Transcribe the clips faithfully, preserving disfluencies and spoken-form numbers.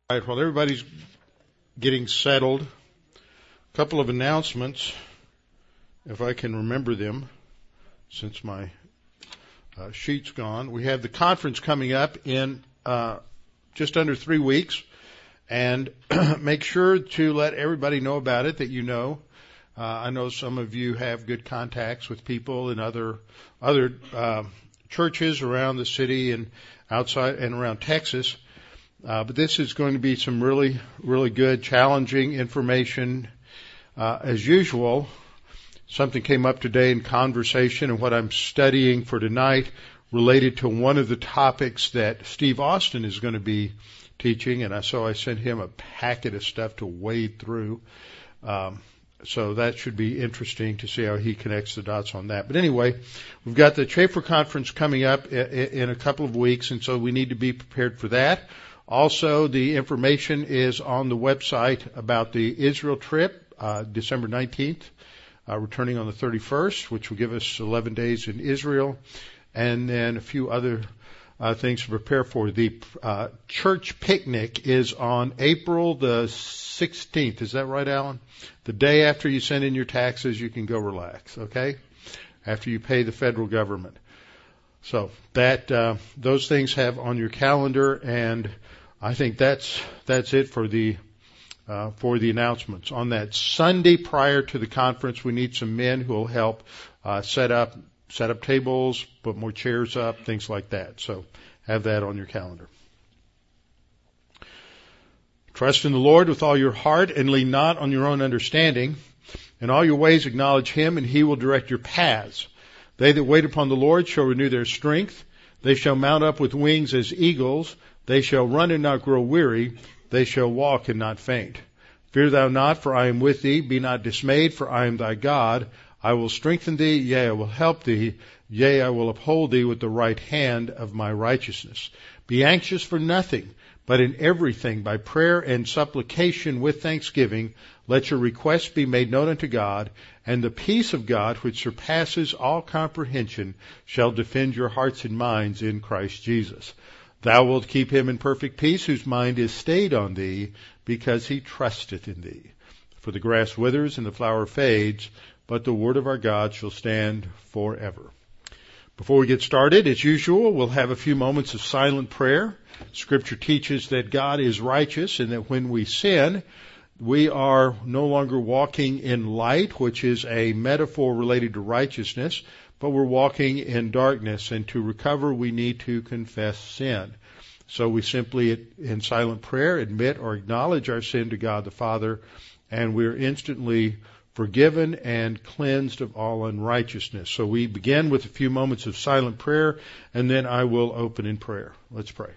All right, while everybody's getting settled, a couple of announcements, if I can remember them, since my uh, sheet's gone. We have the conference coming up in uh, just under three weeks, and make sure to let everybody know about it that you know. Uh, I know some of you have good contacts with people in other other uh, churches around the city and outside and around Texas. Uh, but this is going to be some really, really good, challenging information. Uh, as usual, something came up today in conversation, and what I'm studying for tonight related to one of the topics that Steve Austin is going to be teaching, and I, so I sent him a packet of stuff to wade through. Um, so that should be interesting to see how he connects the dots on that. But anyway, we've got the Chafer Conference coming up in a couple of weeks, and so we need to be prepared for that. Also, the information is on the website about the Israel trip, uh, December nineteenth, uh, returning on the thirty-first, which will give us eleven days in Israel, and then a few other uh, things to prepare for. The uh, church picnic is on April the sixteenth. Is that right, Alan? The day after you send in your taxes, you can go relax, okay? After you pay the federal government. So that uh, those things have on your calendar, and I think that's that's it for the uh, for the announcements. On that Sunday prior to the conference, we need some men who will help uh, set up set up tables, put more chairs up, things like that. So have that on your calendar. Trust in the Lord with all your heart and lean not on your own understanding. In all your ways acknowledge Him, and He will direct your paths. They that wait upon the Lord shall renew their strength. They shall mount up with wings as eagles. They shall run and not grow weary. They shall walk and not faint. Fear thou not, for I am with thee. Be not dismayed, for I am thy God. I will strengthen thee, yea, I will help thee. Yea, I will uphold thee with the right hand of my righteousness. Be anxious for nothing, but in everything by prayer and supplication with thanksgiving, let your requests be made known unto God, and the peace of God, which surpasses all comprehension, shall defend your hearts and minds in Christ Jesus. Thou wilt keep him in perfect peace, whose mind is stayed on thee, because he trusteth in thee. For the grass withers and the flower fades, but the word of our God shall stand forever. Before we get started, as usual, we'll have a few moments of silent prayer. Scripture teaches that God is righteous, and that when we sin, we are no longer walking in light, which is a metaphor related to righteousness, but we're walking in darkness, and to recover we need to confess sin. So we simply, in silent prayer, admit or acknowledge our sin to God the Father, and we're instantly forgiven and cleansed of all unrighteousness. So we begin with a few moments of silent prayer, and then I will open in prayer. Let's pray.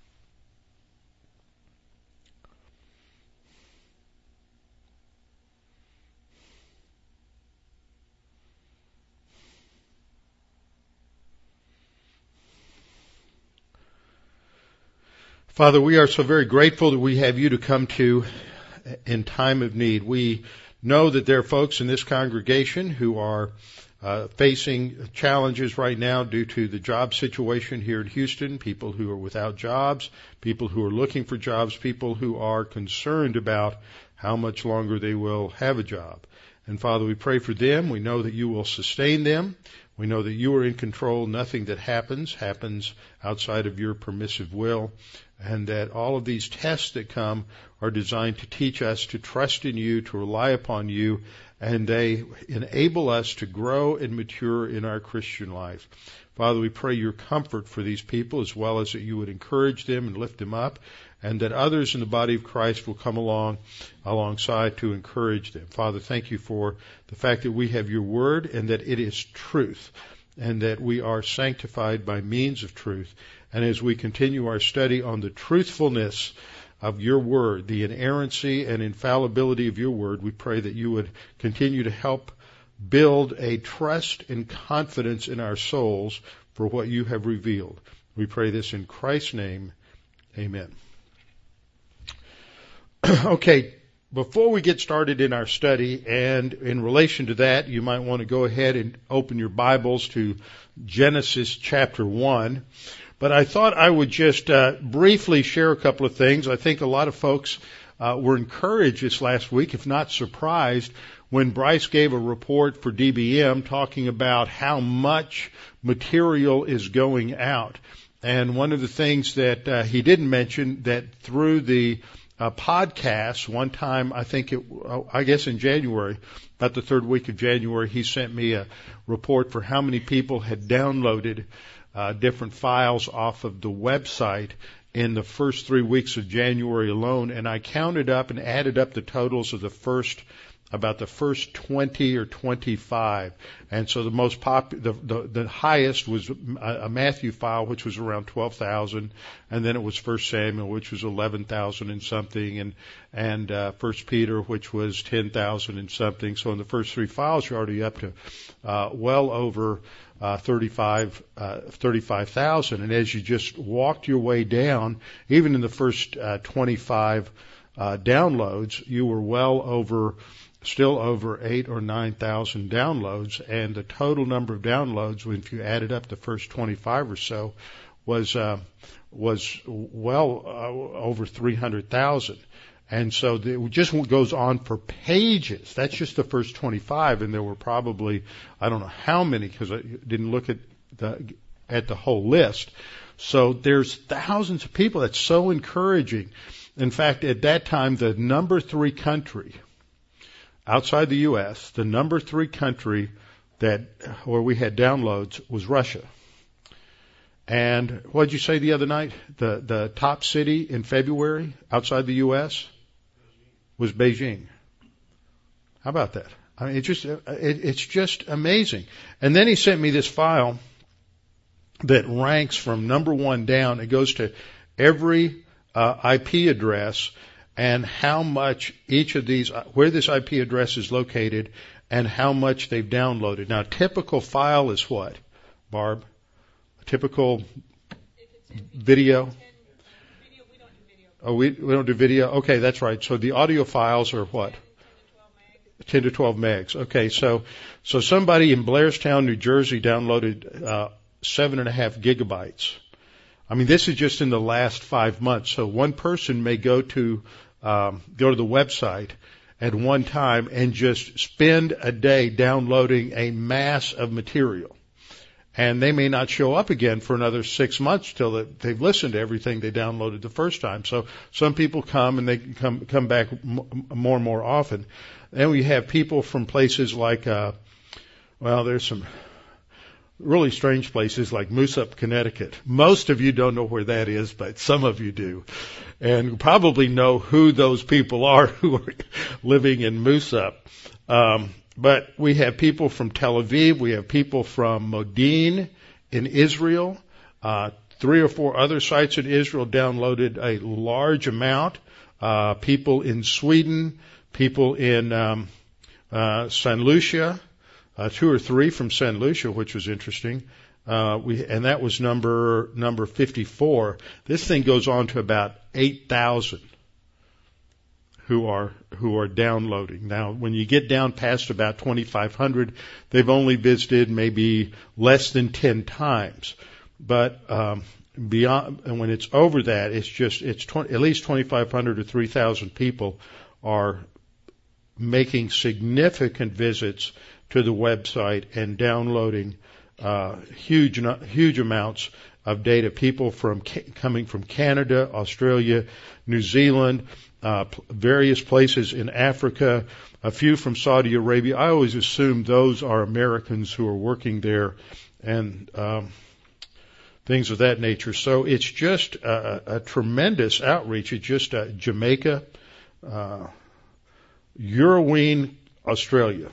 Father, we are so very grateful that we have you to come to in time of need. We know that there are folks in this congregation who are uh, facing challenges right now due to the job situation here in Houston, people who are without jobs, people who are looking for jobs, people who are concerned about how much longer they will have a job. And Father, we pray for them. We know that you will sustain them. We know that you are in control. Nothing that happens happens outside of your permissive will, and that all of these tests that come are designed to teach us to trust in you, to rely upon you, and they enable us to grow and mature in our Christian life. Father, we pray your comfort for these people, as well as that you would encourage them and lift them up, and that others in the body of Christ will come along alongside to encourage them. Father, thank you for the fact that we have your word and that it is truth, and that we are sanctified by means of truth. And as we continue our study on the truthfulness of your word, the inerrancy and infallibility of your word, we pray that you would continue to help build a trust and confidence in our souls for what you have revealed. We pray this in Christ's name. Amen. Okay, before we get started in our study, and in relation to that, you might want to go ahead and open your Bibles to Genesis chapter one. But I thought I would just uh, briefly share a couple of things. I think a lot of folks uh, were encouraged this last week, if not surprised, when Bryce gave a report for D B M talking about how much material is going out. And one of the things that uh, he didn't mention, that through the uh, podcast, one time, I think it, I guess in January, about the third week of January, he sent me a report for how many people had downloaded uh, different files off of the website in the first three weeks of January alone. And I counted up and added up the totals of the first about the first twenty or twenty-five. And so the most pop, the, the, the highest was a, a Matthew file, which was around twelve thousand. And then it was First Samuel, which was eleven thousand and something. And, and, uh, First Peter, which was ten thousand and something. So in the first three files, you're already up to, uh, well over, uh, thirty-five, uh, thirty-five thousand. And as you just walked your way down, even in the first, uh, twenty-five, uh, downloads, you were well over, still over eight or nine thousand downloads, and the total number of downloads, if you added up the first twenty-five or so, was uh, was well uh, over three hundred thousand. And so the, it just goes on for pages. That's just the first twenty-five, and there were probably, I don't know how many, because I didn't look at the at the whole list. So there's thousands of people. That's so encouraging. In fact, at that time, the number three country outside the U S, the number three country that where we had downloads was Russia. And what did you say the other night? The the top city in February outside the U S was Beijing. How about that? I mean, it just it, it's just amazing. And then he sent me this file that ranks from number one down. It goes to every uh, I P address, and how much each of these, where this I P address is located, and how much they've downloaded. Now, a typical file is what, Barb? A typical video? Oh, we, we don't do video? Okay, that's right. So the audio files are what? ten to twelve megs. Okay, so, so somebody in Blairstown, New Jersey downloaded, uh, seven and a half gigabytes. I mean, this is just in the last five months. So one person may go to um, go to the website at one time and just spend a day downloading a mass of material, and they may not show up again for another six months till they've listened to everything they downloaded the first time. So some people come and they come come back more and more often. Then we have people from places like, uh, well, there's some really strange places like Moosup, Connecticut. Most of you don't know where that is, but some of you do. And probably know who those people are who are living in Moosup. Um, but we have people from Tel Aviv. We have people from Modin in Israel. Uh, three or four other sites in Israel downloaded a large amount. Uh, people in Sweden, people in um, uh, Saint Lucia. Uh, two or three from Saint Lucia, which was interesting. Uh, we, and that was number, number fifty-four. This thing goes on to about eight thousand who are, who are downloading. Now, when you get down past about twenty-five hundred, they've only visited maybe less than ten times. But, um, beyond, and when it's over that, it's just, it's twenty, at least twenty-five hundred or three thousand people are making significant visits to the website and downloading uh, huge huge amounts of data. People from coming from Canada, Australia, New Zealand, uh, various places in Africa, a few from Saudi Arabia. I always assume those are Americans who are working there, and um, things of that nature. So it's just a, a tremendous outreach. It's just uh, Jamaica, uh, Euroween, Australia.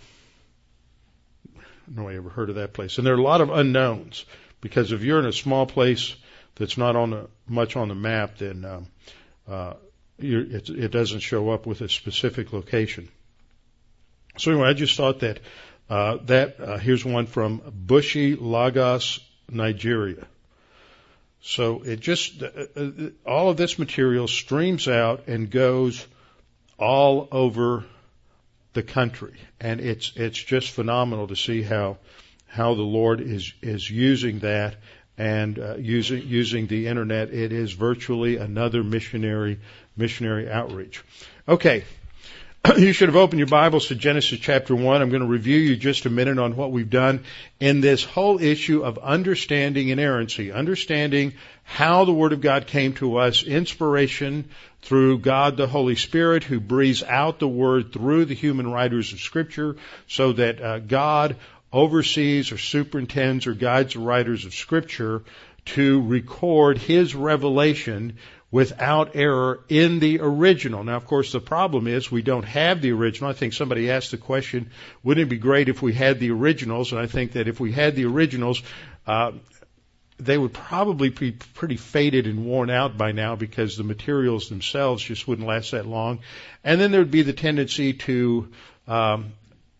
I don't know if you ever heard of that place. And there are a lot of unknowns, because if you're in a small place that's not on the, much on the map, then um, uh, you're, it, it doesn't show up with a specific location. So anyway, I just thought that uh, that uh, here's one from Bushi, Lagos, Nigeria. So it just uh, uh, all of this material streams out and goes all over the country, and it's it's just phenomenal to see how how the Lord is is using that and uh, using using the internet. It is virtually another missionary missionary outreach. Okay. You should have opened your Bibles to Genesis chapter one. I'm going to review you just a minute on what we've done in this whole issue of understanding inerrancy, understanding how the Word of God came to us, inspiration through God the Holy Spirit, who breathes out the Word through the human writers of Scripture, so that uh, God oversees or superintends or guides the writers of Scripture to record His revelation without error in the original. Now, of course, the problem is we don't have the original. I think somebody asked the question, wouldn't it be great if we had the originals? And I think that if we had the originals, uh, they would probably be pretty faded and worn out by now, because the materials themselves just wouldn't last that long. And then there would be the tendency to um,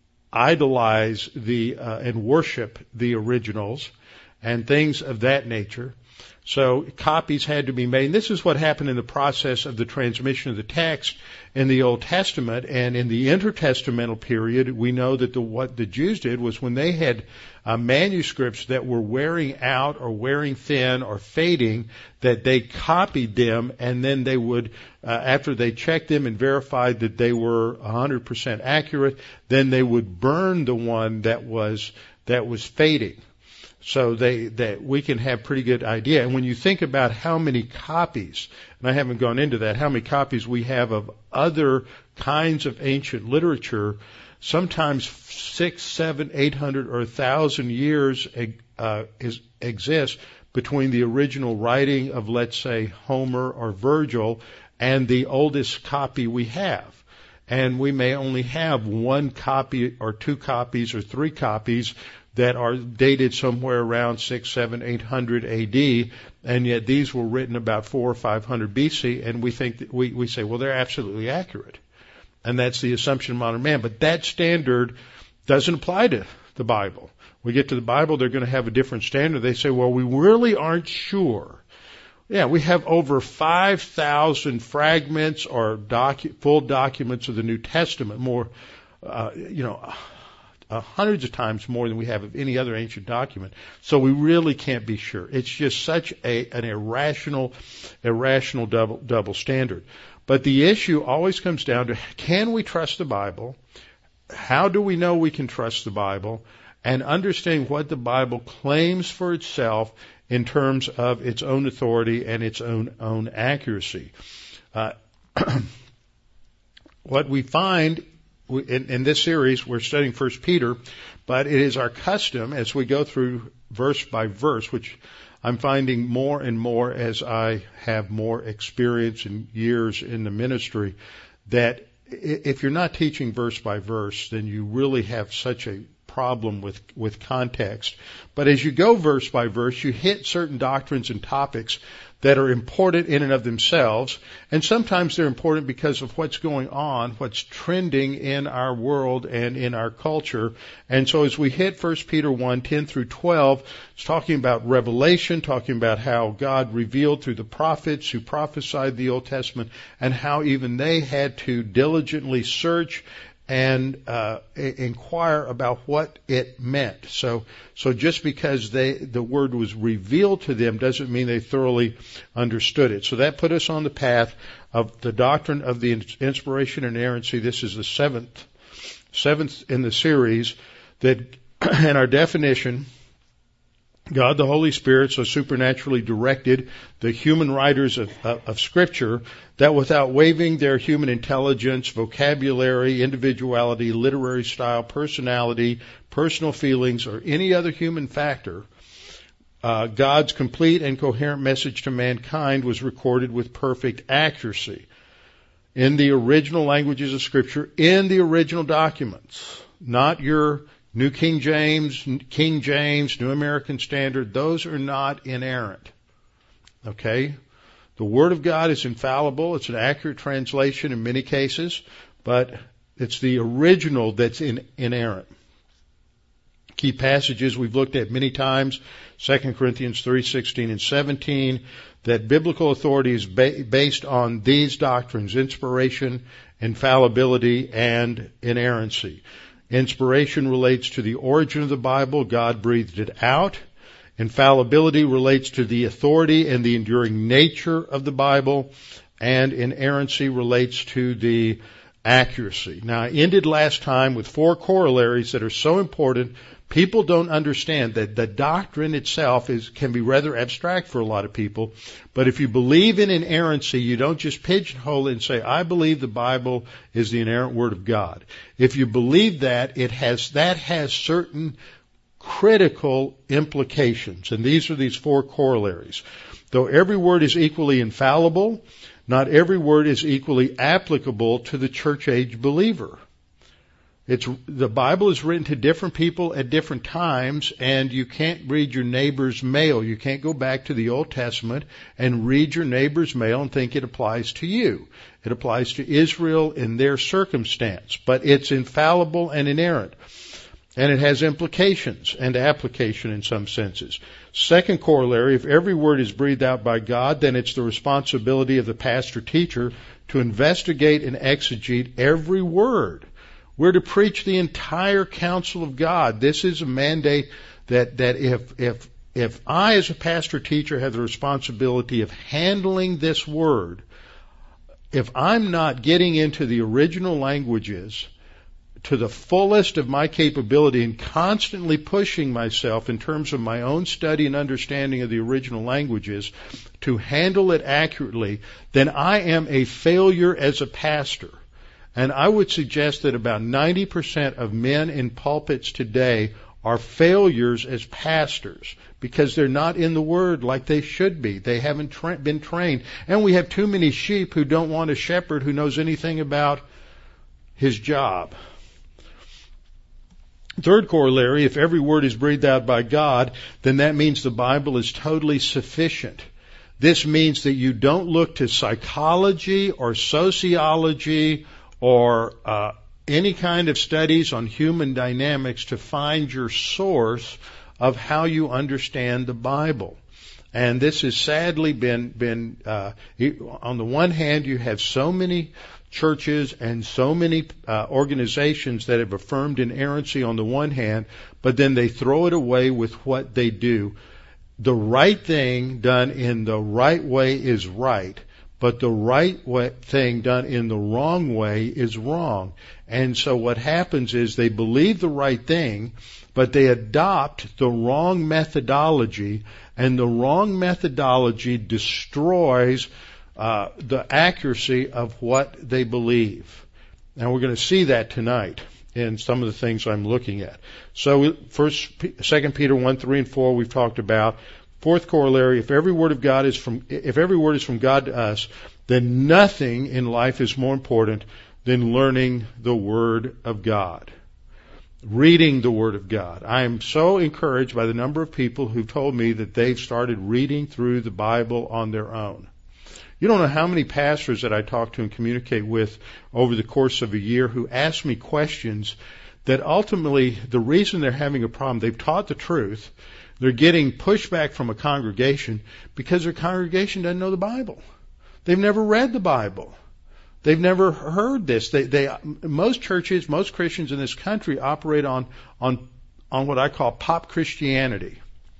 idolize the uh, and worship the originals and things of that nature. So copies had to be made. And this is what happened in the process of the transmission of the text in the Old Testament. And in the intertestamental period, we know that the, what the Jews did was, when they had uh, manuscripts that were wearing out or wearing thin or fading, that they copied them, and then they would, uh, after they checked them and verified that they were one hundred percent accurate, then they would burn the one that was that was fading. So they, that we can have pretty good idea. And when you think about how many copies, and I haven't gone into that, how many copies we have of other kinds of ancient literature, sometimes six, seven, eight hundred, or a thousand years uh, is, exists between the original writing of, let's say, Homer or Virgil and the oldest copy we have. And we may only have one copy or two copies or three copies that are dated somewhere around six, seven, eight hundred A D, and yet these were written about four or five hundred B C, and we think that we, we say, well, they're absolutely accurate. And that's the assumption of modern man. But that standard doesn't apply to the Bible. We get to the Bible, they're going to have a different standard. They say, well, we really aren't sure. Yeah, we have over five thousand fragments or docu- full documents of the New Testament, more, uh, you know, Uh, hundreds of times more than we have of any other ancient document. So we really can't be sure. It's just such a an irrational, irrational double double standard. But the issue always comes down to, can we trust the Bible? How do we know we can trust the Bible? And understanding what the Bible claims for itself in terms of its own authority and its own own accuracy. Uh, what we find In, in this series, we're studying First Peter, but it is our custom as we go through verse by verse, which I'm finding more and more as I have more experience and years in the ministry, that if you're not teaching verse by verse, then you really have such a problem with, with context. But as you go verse by verse, you hit certain doctrines and topics that are important in and of themselves, and sometimes they're important because of what's going on, what's trending in our world and in our culture. And so as we hit First Peter one, ten through twelve, it's talking about revelation, talking about how God revealed through the prophets who prophesied the Old Testament, and how even they had to diligently search and uh, inquire about what it meant. So, so just because they the word was revealed to them doesn't mean they thoroughly understood it. So that put us on the path of the doctrine of the inspiration and inerrancy. This is the seventh, seventh in the series. That, and our definition, God the Holy Spirit so supernaturally directed the human writers of, of, of Scripture that without waiving their human intelligence, vocabulary, individuality, literary style, personality, personal feelings, or any other human factor, uh, God's complete and coherent message to mankind was recorded with perfect accuracy in the original languages of Scripture, in the original documents, not your New King James, King James, New American Standard. Those are not inerrant. Okay? The Word of God is infallible. It's an accurate translation in many cases, but it's the original that's in, inerrant. Key passages we've looked at many times, Second Corinthians three, sixteen and seventeen, that biblical authority is ba- based on these doctrines, inspiration, infallibility, and inerrancy. Inspiration relates to the origin of the Bible. God breathed it out. Infallibility relates to the authority and the enduring nature of the Bible, and inerrancy relates to the accuracy. Now, I ended last time with four corollaries that are so important. People don't understand that the doctrine itself is can be rather abstract for a lot of people. But if you believe in inerrancy, you don't just pigeonhole it and say, I believe the Bible is the inerrant Word of God. If you believe that, it has that has certain critical implications. And these are these four corollaries. Though every word is equally infallible, not every word is equally applicable to the church age believer. It's, the Bible is written to different people at different times, and you can't read your neighbor's mail. You can't go back to the Old Testament and read your neighbor's mail and think it applies to you. It applies to Israel in their circumstance, but it's infallible and inerrant. And it has implications and application in some senses. Second corollary, if every word is breathed out by God, then it's the responsibility of the pastor-teacher to investigate and exegete every word. We're to preach the entire counsel of God. This is a mandate that, that if, if, if I as a pastor-teacher have the responsibility of handling this word, if I'm not getting into the original languages to the fullest of my capability and constantly pushing myself in terms of my own study and understanding of the original languages to handle it accurately, then I am a failure as a pastor. And I would suggest that about ninety percent of men in pulpits today are failures as pastors because they're not in the Word like they should be. They haven't tra- been trained. And we have too many sheep who don't want a shepherd who knows anything about his job. Third corollary, if every word is breathed out by God, then that means the Bible is totally sufficient. This means that you don't look to psychology or sociology or uh, any kind of studies on human dynamics to find your source of how you understand the Bible. And this has sadly been, been uh, on the one hand, you have so many churches and so many uh, organizations that have affirmed inerrancy on the one hand, but then they throw it away with what they do. The right thing done in the right way is right, but the right way, thing done in the wrong way is wrong. And so what happens is they believe the right thing, but they adopt the wrong methodology, and the wrong methodology destroys uh, the accuracy of what they believe. And we're going to see that tonight in some of the things I'm looking at. So first, Second Peter one, three, and four we've talked about. Fourth corollary, if every word of God is from, if every word is from God to us, then nothing in life is more important than learning the Word of God. Reading the Word of God. I am so encouraged by the number of people who've told me that they've started reading through the Bible on their own. You don't know how many pastors that I talk to and communicate with over the course of a year who ask me questions that ultimately the reason they're having a problem, they've taught the truth, they're getting pushback from a congregation because their congregation doesn't know the Bible. They've never read the Bible. They've never heard this. They, they, most churches, most Christians in this country operate on, on, on what I call pop Christianity.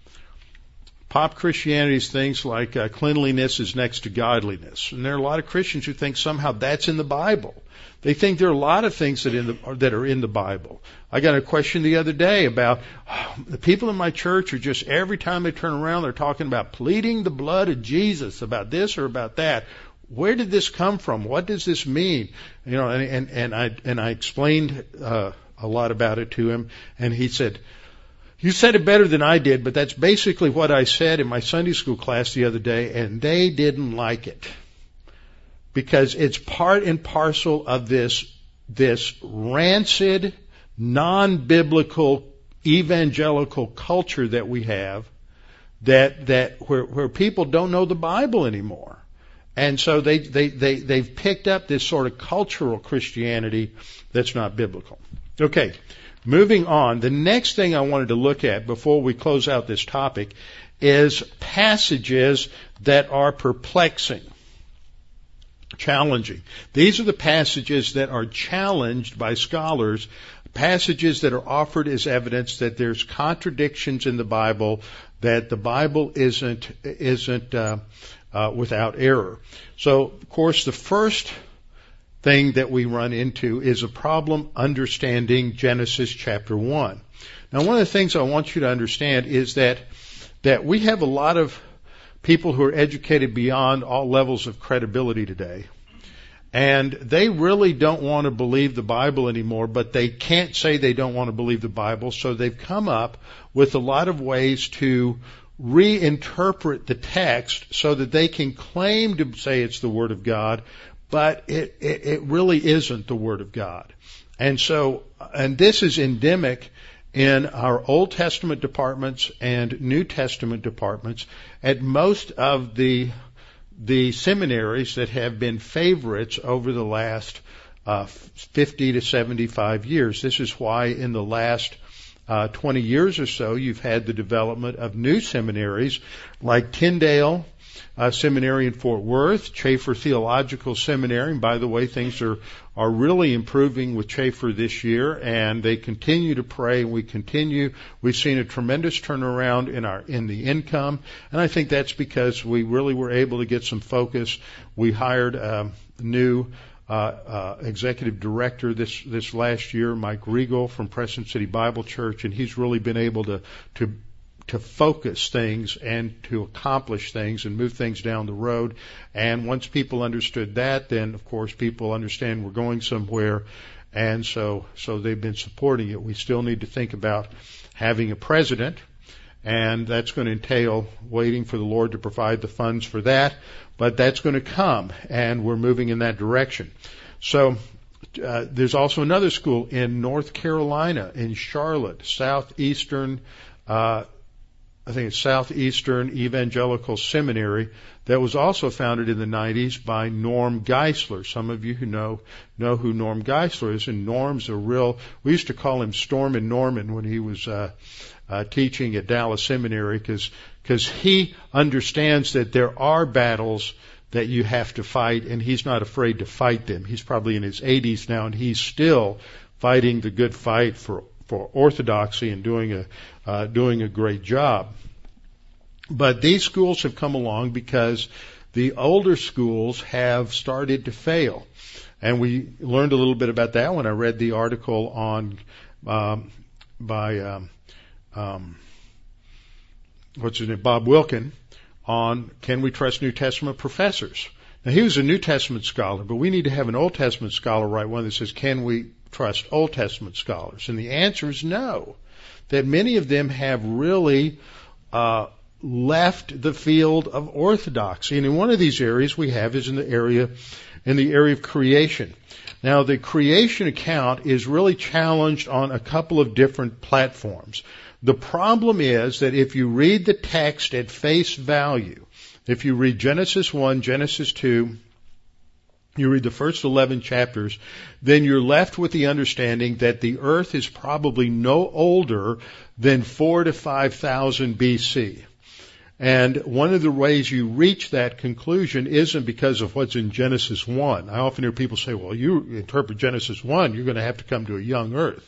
Pop Christianity is things like uh, cleanliness is next to godliness. And there are a lot of Christians who think somehow that's in the Bible. They think there are a lot of things that, in the, that are in the Bible. I got a question the other day about oh, the people in my church are just, every time they turn around, they're talking about pleading the blood of Jesus, about this or about that. Where did this come from? What does this mean? You know, and, and, and I and I explained uh, a lot about it to him, and he said, "You said it better than I did, but that's basically what I said in my Sunday school class the other day, and they didn't like it because it's part and parcel of this this rancid, non-biblical, evangelical culture that we have, that that where where people don't know the Bible anymore." And so they, they, they, they've picked up this sort of cultural Christianity that's not biblical. Okay, moving on. The next thing I wanted to look at before we close out this topic is passages that are perplexing. challenging. These are the passages that are challenged by scholars, passages that are offered as evidence that there's contradictions in the Bible, that the Bible isn't isn't uh, uh, without error. So, of course, the first thing that we run into is a problem understanding Genesis chapter one. Now, one of the things I want you to understand is that that we have a lot of people who are educated beyond all levels of credibility today. And they really don't want to believe the Bible anymore, but they can't say they don't want to believe the Bible, so they've come up with a lot of ways to reinterpret the text so that they can claim to say it's the Word of God, but it, it, it really isn't the Word of God. And so, and this is endemic in our Old Testament departments and New Testament departments at most of the the seminaries that have been favorites over the last uh, fifty to seventy-five years. This is why in the last uh, twenty years or so you've had the development of new seminaries like Tyndale uh, Seminary in Fort Worth, Chafer Theological Seminary. And by the way, things are are really improving with Chafer this year, and they continue to pray, and we continue. We've seen a tremendous turnaround in our in the income, and I think that's because we really were able to get some focus. We hired a new uh, uh, executive director this this last year, Mike Regal from Preston City Bible Church, and he's really been able to to to focus things and to accomplish things and move things down the road. And once people understood that, then of course people understand we're going somewhere, and so so they've been supporting it. We still need to think about having a president, and that's going to entail waiting for the Lord to provide the funds for that, but that's going to come, and we're moving in that direction. So uh, there's also another school in North Carolina, in Charlotte, Southeastern uh I think it's Southeastern Evangelical Seminary, that was also founded in the nineties by Norm Geisler. Some of you who know know who Norm Geisler is, and Norm's a real, we used to call him Storm and Norman when he was uh, uh teaching at Dallas Seminary, because because he understands that there are battles that you have to fight, and he's not afraid to fight them. He's probably in his eighties now, and he's still fighting the good fight for for orthodoxy and doing a uh, doing a great job. But these schools have come along because the older schools have started to fail, and we learned a little bit about that when I read the article on um, by um, um, what's his name, Bob Wilkin, on can we trust New Testament professors. Now, he was a New Testament scholar, but we need to have an Old Testament scholar write one that says, can we trust Old Testament scholars? And the answer is no, that many of them have really uh, left the field of orthodoxy. And in one of these areas we have is in the area in the area of creation. Now, the creation account is really challenged on a couple of different platforms. The problem is that if you read the text at face value, if you read Genesis one, Genesis two, you read the first eleven chapters, then you're left with the understanding that the earth is probably no older than four to five thousand B C. And one of the ways you reach that conclusion isn't because of what's in Genesis one. I often hear people say, well, you interpret Genesis one, you're going to have to come to a young earth.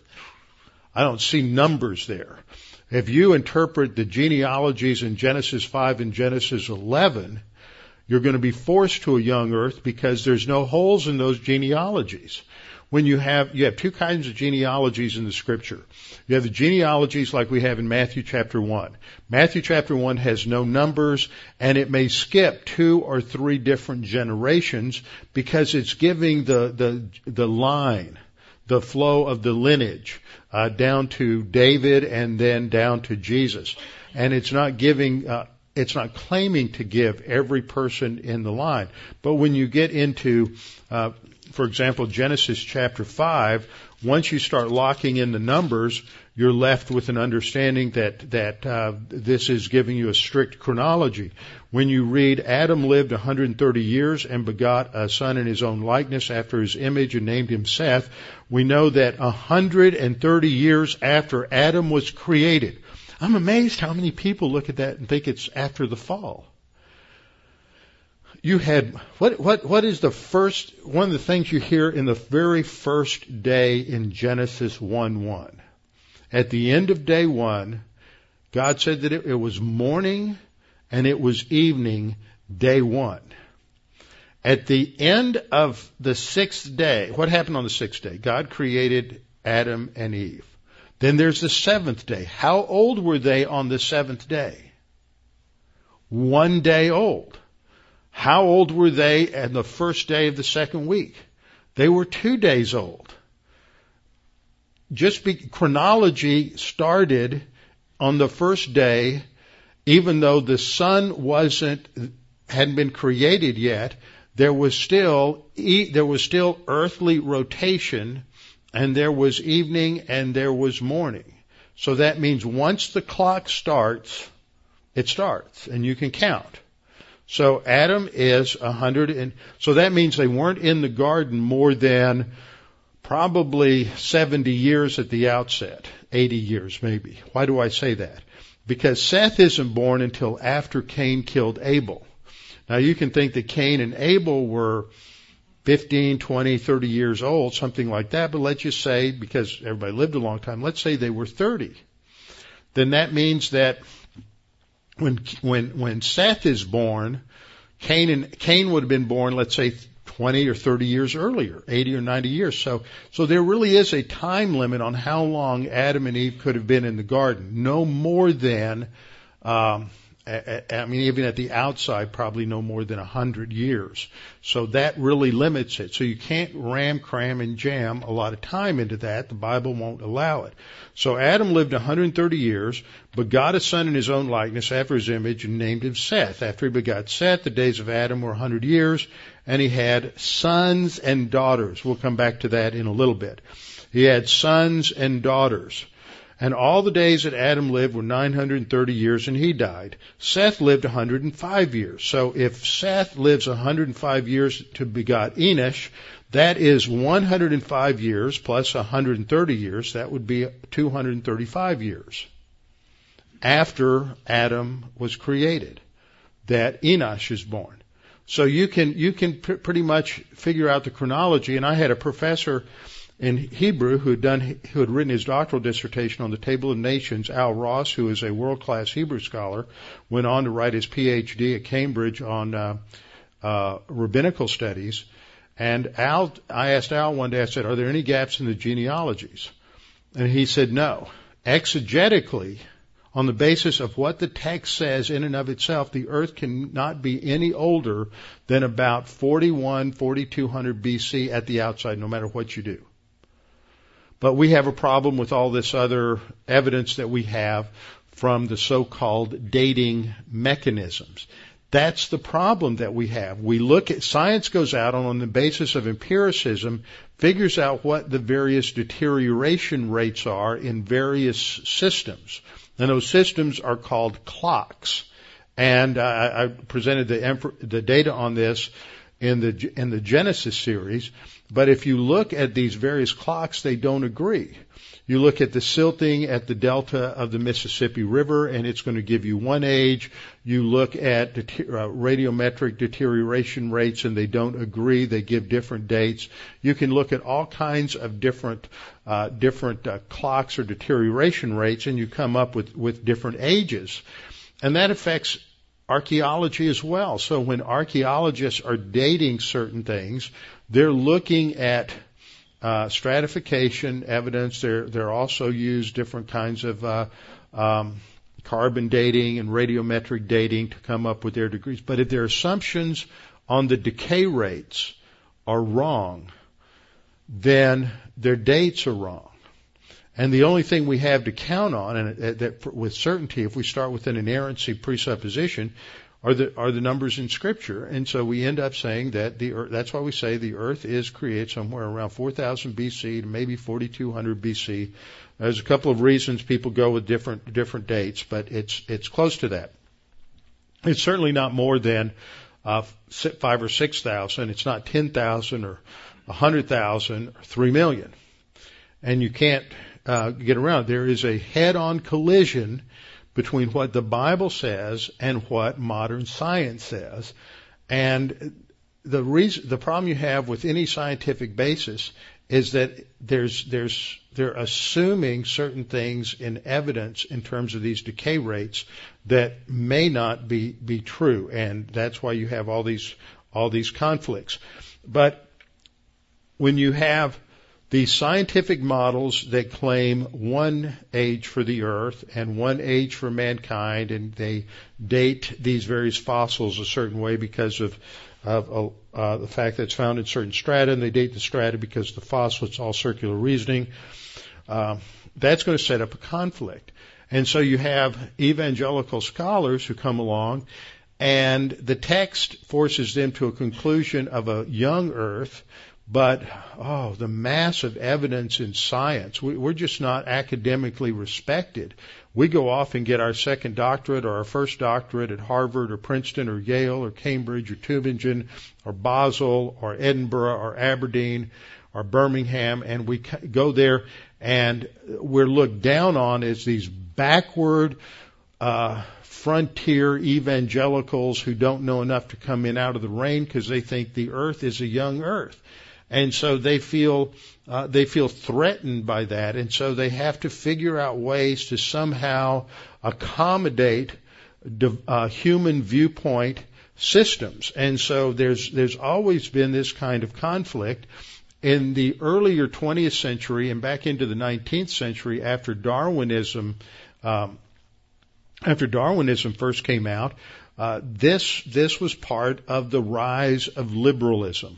I don't see numbers there. If you interpret the genealogies in Genesis five and Genesis eleven, you're going to be forced to a young earth because there's no holes in those genealogies. When you have, you have two kinds of genealogies in the scripture. You have the genealogies like we have in Matthew chapter one. Matthew chapter one has no numbers, and it may skip two or three different generations because it's giving the, the, the line, the flow of the lineage, uh, down to David and then down to Jesus. And it's not giving, uh, it's not claiming to give every person in the line. But when you get into, uh, for example, Genesis chapter five, once you start locking in the numbers, you're left with an understanding that, that, uh, this is giving you a strict chronology. When you read, Adam lived one hundred thirty years and begot a son in his own likeness after his image and named him Seth, we know that one hundred thirty years after Adam was created. I'm amazed how many people look at that and think it's after the fall. you had, what, what, what is the first, one of the things you hear in the very first day in Genesis one one? At the end of day one, God said that it, it was morning and it was evening, day one. At the end of the sixth day, what happened on the sixth day? God created Adam and Eve. Then there's the seventh day. How old were they on the seventh day? One day old. How old were they on the first day of the second week? They were two days old. Just be, chronology started on the first day, even though the sun wasn't, hadn't been created yet, there was still, there was still earthly rotation, and there was evening and there was morning. So that means once the clock starts, it starts, and you can count. So Adam is a hundred and, so that means they weren't in the garden more than probably seventy years at the outset, eighty years maybe. Why do I say that? Because Seth isn't born until after Cain killed Abel. Now you can think that Cain and Abel were fifteen, twenty, thirty years old, something like that, but let's just say, because everybody lived a long time, let's say they were thirty. Then that means that when when when Seth is born, Cain and Cain would have been born, let's say twenty or thirty years earlier, eighty or ninety years. So so there really is a time limit on how long Adam and Eve could have been in the garden. No more than um I mean, even at the outside, probably no more than a hundred years. So that really limits it. So you can't ram, cram, and jam a lot of time into that. The Bible won't allow it. So Adam lived one hundred thirty years, begot a son in his own likeness after his image, and named him Seth. After he begot Seth, the days of Adam were one hundred years, and he had sons and daughters. We'll come back to that in a little bit. He had sons and daughters. And all the days that Adam lived were nine hundred thirty years, and he died. Seth lived one hundred five years. So if Seth lives one hundred five years to begot Enosh, that is one hundred five years plus one hundred thirty years. That would be two hundred thirty-five years after Adam was created that Enosh is born. So you can you can pr- pretty much figure out the chronology. And I had a professor in Hebrew who had done who had written his doctoral dissertation on the Table of Nations. Al Ross, who is a world-class Hebrew scholar, went on to write his P H D at Cambridge on uh, uh, rabbinical studies. And Al, I asked Al one day, I said, "Are there any gaps in the genealogies?" And he said, "No. Exegetically, on the basis of what the text says in and of itself, the earth cannot be any older than about forty-one, forty-two hundred B C at the outside, no matter what you do." But we have a problem with all this other evidence that we have from the so-called dating mechanisms. That's the problem that we have. We look at, science goes out and on the basis of empiricism, figures out what the various deterioration rates are in various systems. And those systems are called clocks. And uh, I presented the, the data on this in the in the Genesis series. But if you look at these various clocks, they don't agree. You look at the silting at the delta of the Mississippi River, and it's going to give you one age. You look at det- uh, radiometric deterioration rates, and they don't agree. They give different dates. You can look at all kinds of different uh, different uh, clocks or deterioration rates, and you come up with, with different ages. And that affects archaeology as well. So when archaeologists are dating certain things, they're looking at uh, stratification evidence. They're they're also use different kinds of uh, um, carbon dating and radiometric dating to come up with their degrees. But if their assumptions on the decay rates are wrong, then their dates are wrong. And the only thing we have to count on, and that with certainty, if we start with an inerrancy presupposition, are the are the numbers in Scripture. And so we end up saying that the earth, that's why we say the earth is created somewhere around four thousand B C to maybe forty-two hundred B C. There's a couple of reasons people go with different different dates, but it's it's close to that. It's certainly not more than uh, five or six thousand. It's not ten thousand or a hundred thousand or three million. And you can't uh, get around. There is a head-on collision between what the Bible says and what modern science says. And the reason, the problem you have with any scientific basis is that there's, there's, they're assuming certain things in evidence in terms of these decay rates that may not be, be true. And that's why you have all these, all these conflicts. But when you have these scientific models that claim one age for the earth and one age for mankind, and they date these various fossils a certain way because of of uh, the fact that it's found in certain strata, and they date the strata because of the fossil. It's all circular reasoning. Uh, that's going to set up a conflict. And so you have evangelical scholars who come along, and the text forces them to a conclusion of a young earth, but, oh, the massive evidence in science, we, we're just not academically respected. We go off and get our second doctorate or our first doctorate at Harvard or Princeton or Yale or Cambridge or Tübingen or Basel or Edinburgh or Aberdeen or Birmingham, and we go there and we're looked down on as these backward uh frontier evangelicals who don't know enough to come in out of the rain because they think the earth is a young earth. And so they feel uh, they feel threatened by that, and so they have to figure out ways to somehow accommodate uh, human viewpoint systems. And so there's there's always been this kind of conflict. In the earlier twentieth century and back into the nineteenth century, after Darwinism, um, after Darwinism first came out, uh, this this was part of the rise of liberalism.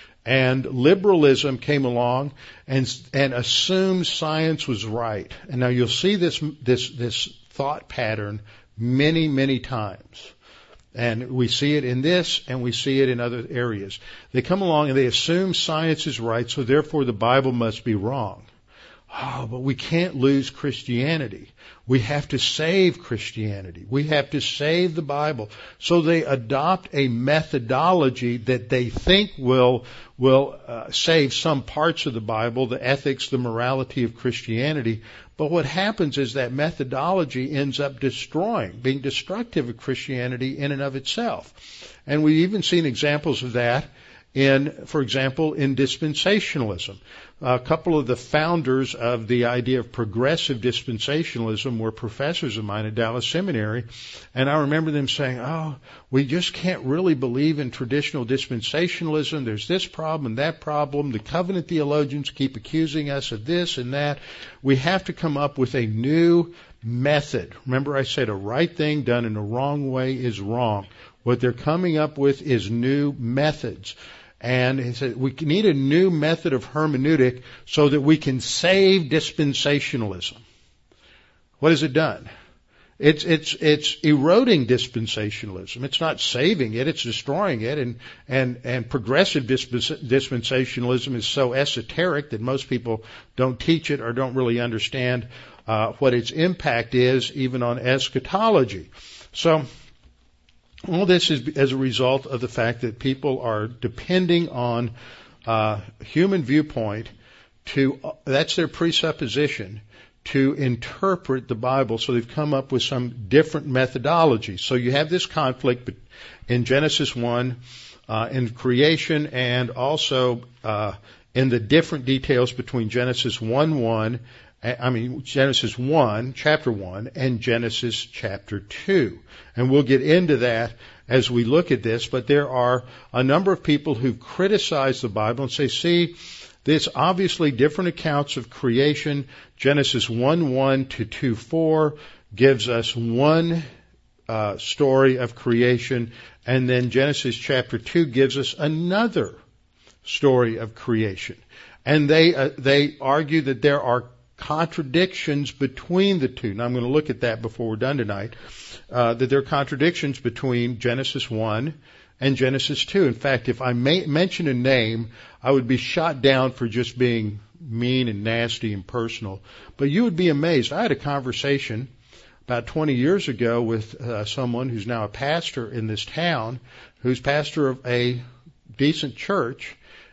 And liberalism came along and and assumed science was right. And now you'll see this this this thought pattern many many times, and we see it in this and we see it in other areas. They come along and they assume science is right, so therefore the Bible must be wrong. Oh, but we can't lose Christianity. We have to save Christianity. We have to save the Bible. So they adopt a methodology that they think will will uh, save some parts of the Bible, the ethics, the morality of Christianity. But what happens is that methodology ends up destroying, being destructive of Christianity in and of itself. And we've even seen examples of that in, for example, in dispensationalism. A couple of the founders of the idea of progressive dispensationalism were professors of mine at Dallas Seminary, and I remember them saying, oh, we just can't really believe in traditional dispensationalism. There's this problem and that problem. The covenant theologians keep accusing us of this and that. We have to come up with a new method. Remember I said a right thing done in a wrong way is wrong. What they're coming up with is new methods. And he said, we need a new method of hermeneutic so that we can save dispensationalism. What has it done? It's, it's, it's eroding dispensationalism. It's not saving it, it's destroying it. And, and, and progressive dispensationalism is so esoteric that most people don't teach it or don't really understand, uh, what its impact is, even on eschatology. So, all this is as a result of the fact that people are depending on uh, human viewpoint to, uh, that's their presupposition, to interpret the Bible. So they've come up with some different methodology. So you have this conflict in Genesis one, uh, in creation, and also uh, in the different details between Genesis one one, I mean, Genesis one, chapter one, and Genesis chapter two. And we'll get into that as we look at this, but there are a number of people who criticize the Bible and say, see, there's obviously different accounts of creation. Genesis one one to two four gives us one uh, story of creation, and then Genesis chapter two gives us another story of creation. And they uh, they argue that there are contradictions between the two. Now I'm going to look at that before we're done tonight, uh, that there are contradictions between Genesis one and Genesis two. In fact, if I may mention a name, I would be shot down for just being mean and nasty and personal. But you would be amazed. I had a conversation about twenty years ago with uh, someone who's now a pastor in this town, who's pastor of a decent church,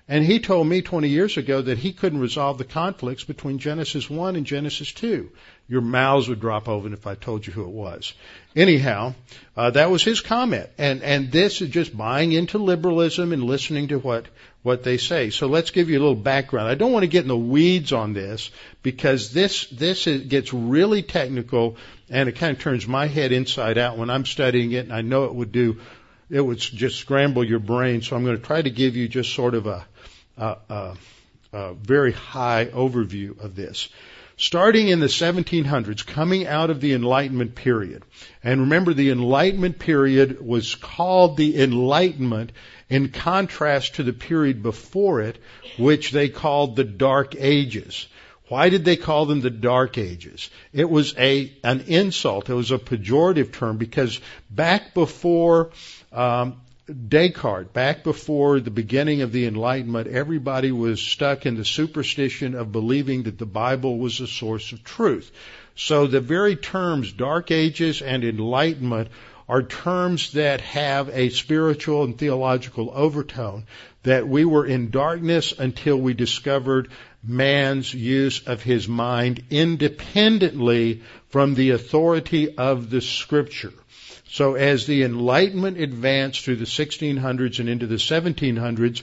And he told me twenty years ago that he couldn't resolve the conflicts between Genesis one and Genesis two. Your mouths would drop open if I told you who it was. Anyhow, uh, that was his comment. And, and this is just buying into liberalism and listening to what, what they say. So let's give you a little background. I don't want to get in the weeds on this because this, this is, gets really technical and it kind of turns my head inside out when I'm studying it, and I know it would do, it would just scramble your brain. So I'm going to try to give you just sort of a, a, a, a very high overview of this. Starting in the seventeen hundreds, coming out of the Enlightenment period. And remember, the Enlightenment period was called the Enlightenment in contrast to the period before it, which they called the Dark Ages. Why did they call them the Dark Ages? It was a an insult. It was a pejorative term because back before um, Descartes, back before the beginning of the Enlightenment, everybody was stuck in the superstition of believing that the Bible was the source of truth. So the very terms Dark Ages and Enlightenment are terms that have a spiritual and theological overtone, that we were in darkness until we discovered man's use of his mind independently from the authority of the Scripture. So as the Enlightenment advanced through the sixteen hundreds and into the seventeen hundreds,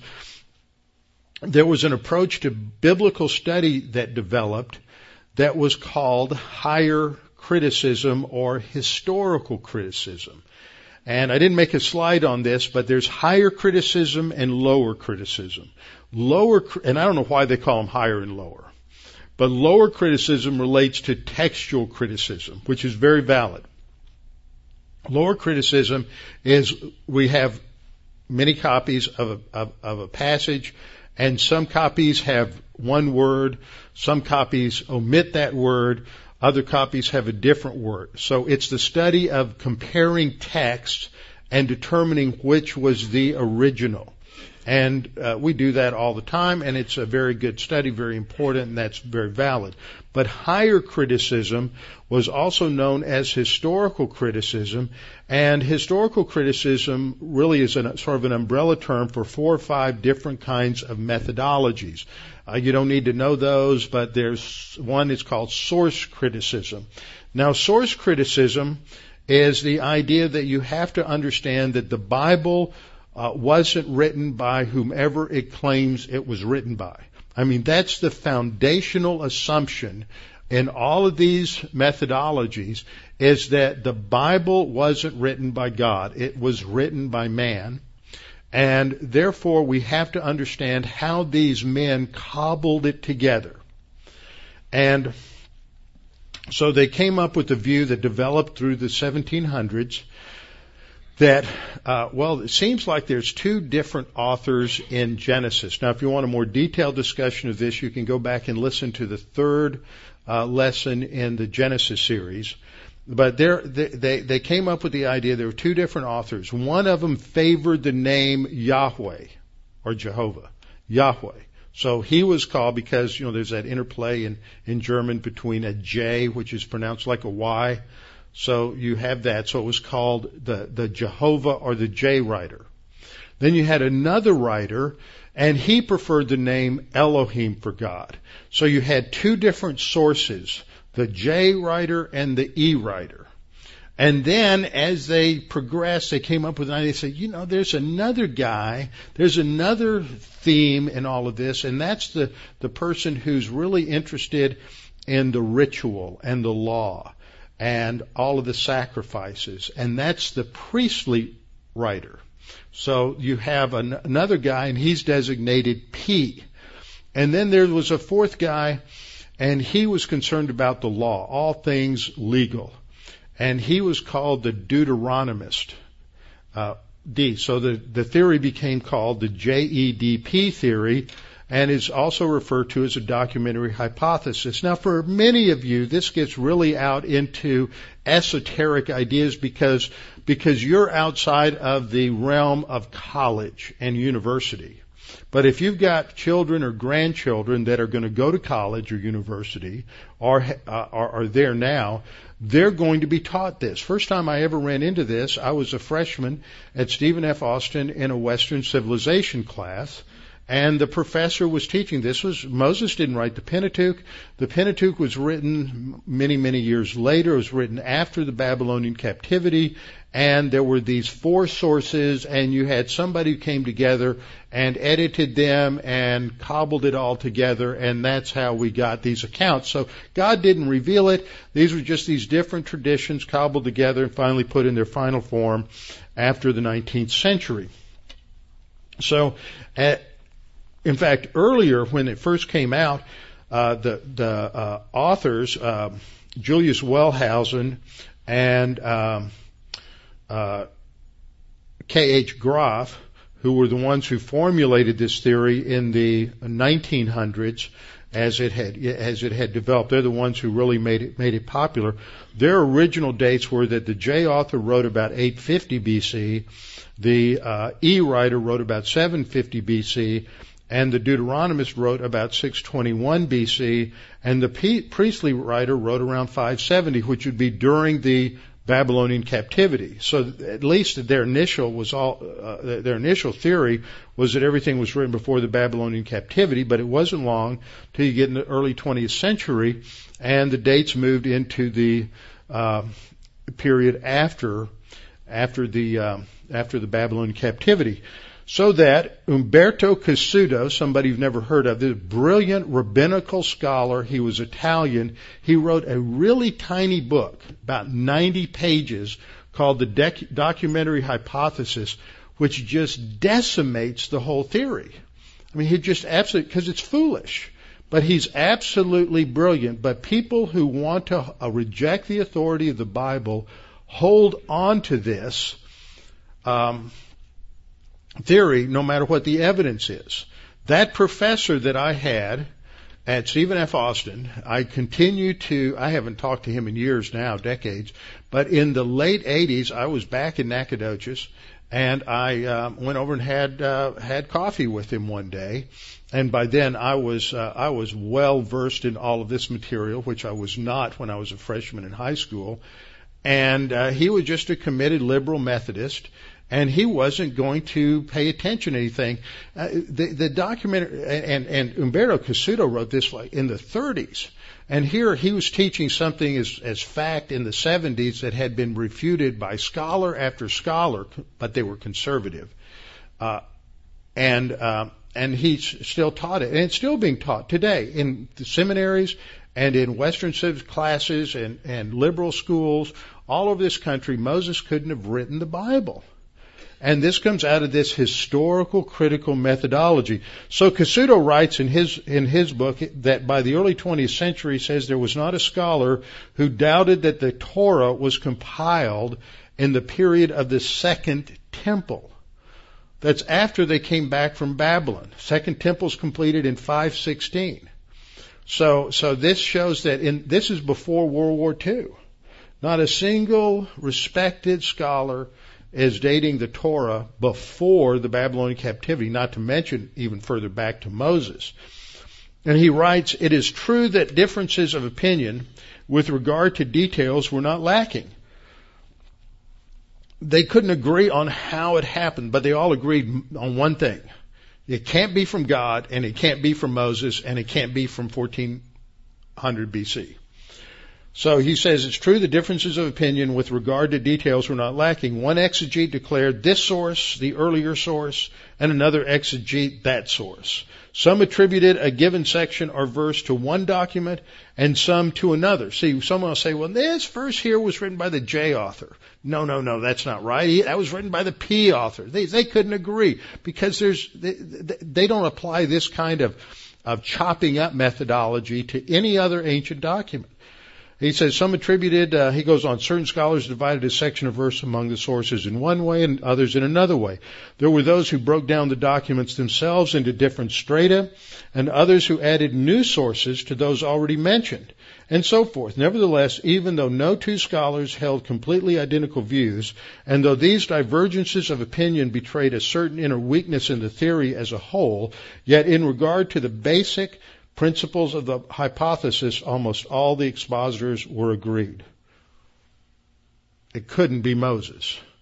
there was an approach to biblical study that developed that was called higher criticism or historical criticism. And I didn't make a slide on this, but there's higher criticism and lower criticism. Lower, and I don't know why they call them higher and lower, but lower criticism relates to textual criticism, which is very valid. Lower criticism is we have many copies of a, of, of a passage, and some copies have one word, some copies omit that word, other copies have a different word. So it's the study of comparing texts and determining which was the original. And uh, we do that all the time, and it's a very good study, very important, and that's very valid. But higher criticism was also known as historical criticism, and historical criticism really is a sort of an umbrella term for four or five different kinds of methodologies. Uh, you don't need to know those, but there's one is called source criticism. Now, source criticism is the idea that you have to understand that the Bible Uh, wasn't written by whomever it claims it was written by. I mean, that's the foundational assumption in all of these methodologies, is that the Bible wasn't written by God. It was written by man. And therefore, we have to understand how these men cobbled it together. And so they came up with a view that developed through the seventeen hundreds that, uh, well, it seems like there's two different authors in Genesis. Now, if you want a more detailed discussion of this, you can go back and listen to the third uh, lesson in the Genesis series. But there, they, they came up with the idea there were two different authors. One of them favored the name Yahweh, or Jehovah, Yahweh. So he was called because, you know, there's that interplay in, in German between a J, which is pronounced like a Y. So you have that. So it was called the, the Jehovah or the J writer. Then you had another writer, and he preferred the name Elohim for God. So you had two different sources, the J writer and the E writer. And then as they progressed, they came up with an idea. They said, you know, there's another guy, there's another theme in all of this, and that's the, the person who's really interested in the ritual and the law and all of the sacrifices, and that's the priestly writer. So you have an, another guy, and he's designated P. And then there was a fourth guy, and he was concerned about the law, all things legal. And he was called the Deuteronomist, uh, D. So the, the theory became called the J E D P theory, and is also referred to as a documentary hypothesis. Now, for many of you, this gets really out into esoteric ideas because, because you're outside of the realm of college and university. But if you've got children or grandchildren that are going to go to college or university or uh, are, are there now, they're going to be taught this. First time I ever ran into this, I was a freshman at Stephen F. Austin in a Western Civilization class. and the professor was teaching. This was, Moses didn't write the Pentateuch. The Pentateuch was written many, many years later. It was written after the Babylonian captivity, and there were these four sources, and you had somebody who came together and edited them and cobbled it all together, and that's how we got these accounts. So God didn't reveal it. These were just these different traditions cobbled together and finally put in their final form after the nineteenth century. So, uh, in fact, earlier when it first came out, uh, the the uh, authors, uh, Julius Wellhausen and um, uh, K H Groff, who were the ones who formulated this theory in the nineteen hundreds, as it had as it had developed. They're the ones who really made it made it popular. Their original dates were that the J author wrote about eight fifty B C, the uh, E writer wrote about seven fifty B C, and the Deuteronomist wrote about six twenty-one B C, and the P- Priestley writer wrote around five seventy, which would be during the Babylonian captivity. So at least their initial was all uh, their initial theory was that everything was written before the Babylonian captivity, but it wasn't long till you get in the early twentieth century, and the dates moved into the uh, period after after the uh, after the Babylonian captivity. So that Umberto Cassuto, somebody you've never heard of, this brilliant rabbinical scholar, he was Italian, he wrote a really tiny book, about ninety pages, called The Dec- Documentary Hypothesis, which just decimates the whole theory. I mean, he just absolutely, because it's foolish, but he's absolutely brilliant. But people who want to uh, reject the authority of the Bible hold on to this um theory, no matter what the evidence is. That professor that I had at Stephen F. Austin, I continue to, I haven't talked to him in years now, decades, but in the late eighties, I was back in Nacogdoches, and I uh, went over and had uh, had coffee with him one day, and by then I was uh, I was well versed in all of this material, which I was not when I was a freshman in high school, and uh, he was just a committed liberal Methodist. And he wasn't going to pay attention to anything. Uh, the, the documentary, and, and Umberto Cassuto wrote this like in the thirties. And here he was teaching something as, as fact in the seventies that had been refuted by scholar after scholar, but they were conservative. Uh, and, uh, and he still taught it. And it's still being taught today in the seminaries and in Western civics classes and, and liberal schools all over this country. Moses couldn't have written the Bible. And this comes out of this historical critical methodology. So Cassuto writes in his in his book that by the early twentieth century, says there was not a scholar who doubted that the Torah was compiled in the period of the Second Temple. That's after they came back from Babylon. Second Temple's completed in five sixteen. So so this shows that in this is before World War Two. Not a single respected scholar is dating the Torah before the Babylonian captivity, not to mention even further back to Moses. And he writes, it is true that differences of opinion with regard to details were not lacking. They couldn't agree on how it happened, but they all agreed on one thing. It can't be from God, and it can't be from Moses, and it can't be from fourteen hundred B C. So he says it's true the differences of opinion with regard to details were not lacking. One exegete declared this source the earlier source, and another exegete that source. Some attributed a given section or verse to one document and some to another. See, someone will say, well, this verse here was written by the J author. No, no, no, that's not right. That was written by the P author. They, they couldn't agree because there's, they, they don't apply this kind of, of chopping up methodology to any other ancient document. He says some attributed, uh, he goes on, certain scholars divided a section of verse among the sources in one way and others in another way. There were those who broke down the documents themselves into different strata, and others who added new sources to those already mentioned, and so forth. Nevertheless, even though no two scholars held completely identical views, and though these divergences of opinion betrayed a certain inner weakness in the theory as a whole, yet in regard to the basic principles of the hypothesis, almost all the expositors were agreed. It couldn't be Moses.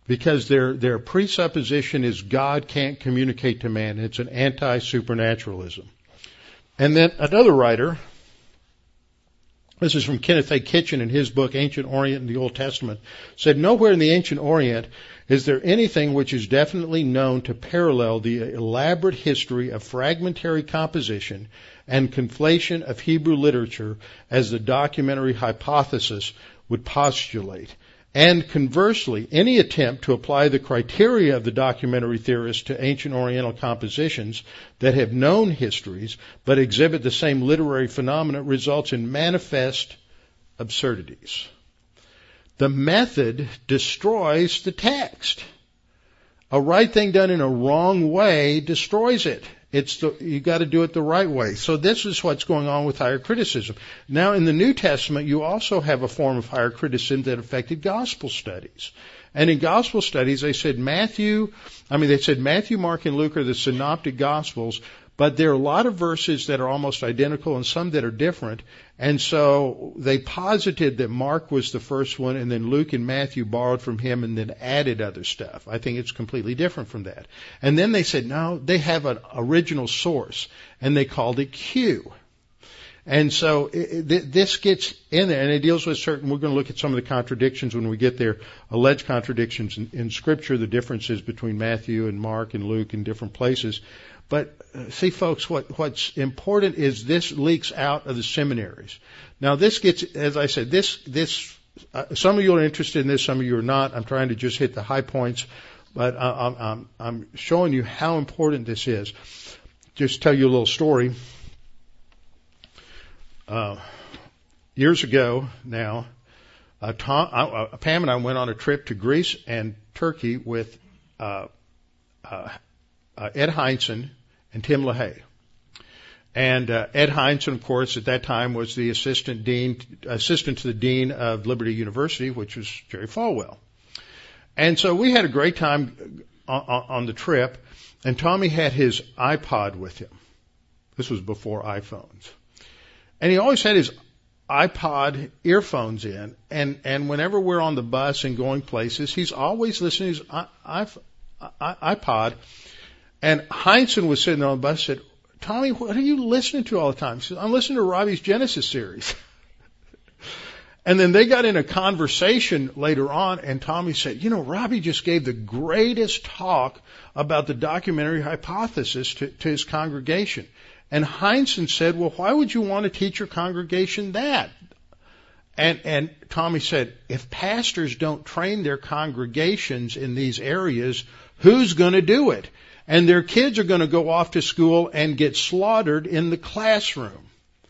because their their presupposition is God can't communicate to man. It's an anti-supernaturalism. And then another writer, this is from Kenneth A. Kitchen in his book, Ancient Orient and the Old Testament, said, nowhere in the Ancient Orient is there anything which is definitely known to parallel the elaborate history of fragmentary composition and conflation of Hebrew literature as the documentary hypothesis would postulate. And conversely, any attempt to apply the criteria of the documentary theorists to ancient Oriental compositions that have known histories but exhibit the same literary phenomena results in manifest absurdities. The method destroys the text. A right thing done in a wrong way destroys it. It's the, you got to do it the right way. So this is what's going on with higher criticism. Now, in the New Testament, you also have a form of higher criticism that affected gospel studies. And in gospel studies, they said Matthew, I mean, they said Matthew, Mark, and Luke are the synoptic gospels, but there are a lot of verses that are almost identical and some that are different. And so they posited that Mark was the first one, and then Luke and Matthew borrowed from him and then added other stuff. I think it's completely different from that. And then they said, no, they have an original source, and they called it Q. And so it, it, this gets in there, and it deals with certain, we're going to look at some of the contradictions when we get there, alleged contradictions in, in Scripture, the differences between Matthew and Mark and Luke in different places. But uh, see, folks, what, what's important is this leaks out of the seminaries. Now, this gets, as I said, this, this, uh, some of you are interested in this, some of you are not. I'm trying to just hit the high points, but I, I'm, I'm, I'm showing you how important this is. Just tell you a little story. Uh, years ago now, uh, Tom, uh, Pam and I went on a trip to Greece and Turkey with uh, uh, uh, Ed Heinzen and Tim LaHaye. And uh, Ed Heinzen, of course, at that time was the assistant dean, assistant to the dean of Liberty University, which was Jerry Falwell. And so we had a great time on, on the trip, and Tommy had his iPod with him. This was before iPhones. And he always had his iPod earphones in, and, and whenever we're on the bus and going places, he's always listening to his I, I, iPod. And Heinzen was sitting there on the bus and said, Tommy, what are you listening to all the time? He said, I'm listening to Robbie's Genesis series. And then they got in a conversation later on, and Tommy said, you know, Robbie just gave the greatest talk about the documentary hypothesis to, to his congregation. And Heinzen said, well, why would you want to teach your congregation that? And, and Tommy said, if pastors don't train their congregations in these areas, who's going to do it? And their kids are going to go off to school and get slaughtered in the classroom.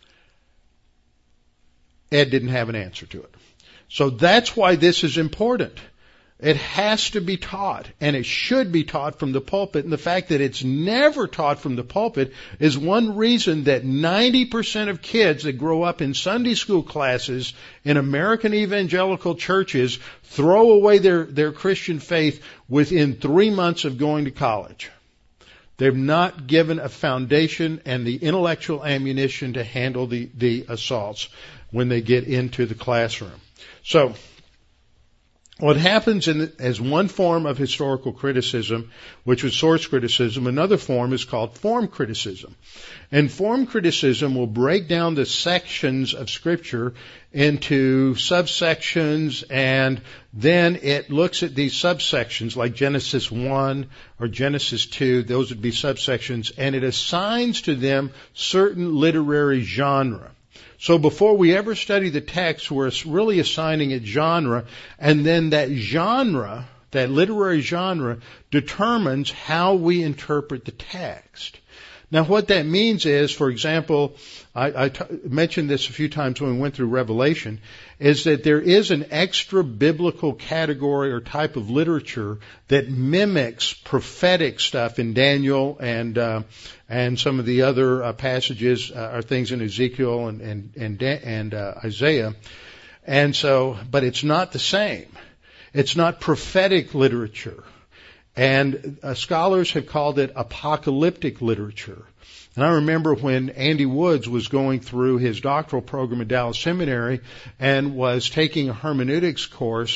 Ed didn't have an answer to it. So that's why this is important. It has to be taught, and it should be taught from the pulpit. And the fact that it's never taught from the pulpit is one reason that ninety percent of kids that grow up in Sunday school classes in American evangelical churches throw away their, their Christian faith within three months of going to college. They've not given a foundation and the intellectual ammunition to handle the, the assaults when they get into the classroom. So, what happens in, as one form of historical criticism, which was source criticism, another form is called form criticism. And form criticism will break down the sections of Scripture into subsections, and then it looks at these subsections like Genesis one or Genesis two, those would be subsections, and it assigns to them certain literary genre. So before we ever study the text, we're really assigning it genre, and then that genre, that literary genre, determines how we interpret the text. Now what that means is, for example, I, I t- mentioned this a few times when we went through Revelation, is that there is an extra biblical category or type of literature that mimics prophetic stuff in Daniel and uh, and some of the other uh, passages uh, are things in Ezekiel and and and, and uh, Isaiah, and so, but it's not the same. It's not prophetic literature. And uh, scholars have called it apocalyptic literature. And I remember when Andy Woods was going through his doctoral program at Dallas Seminary and was taking a hermeneutics course,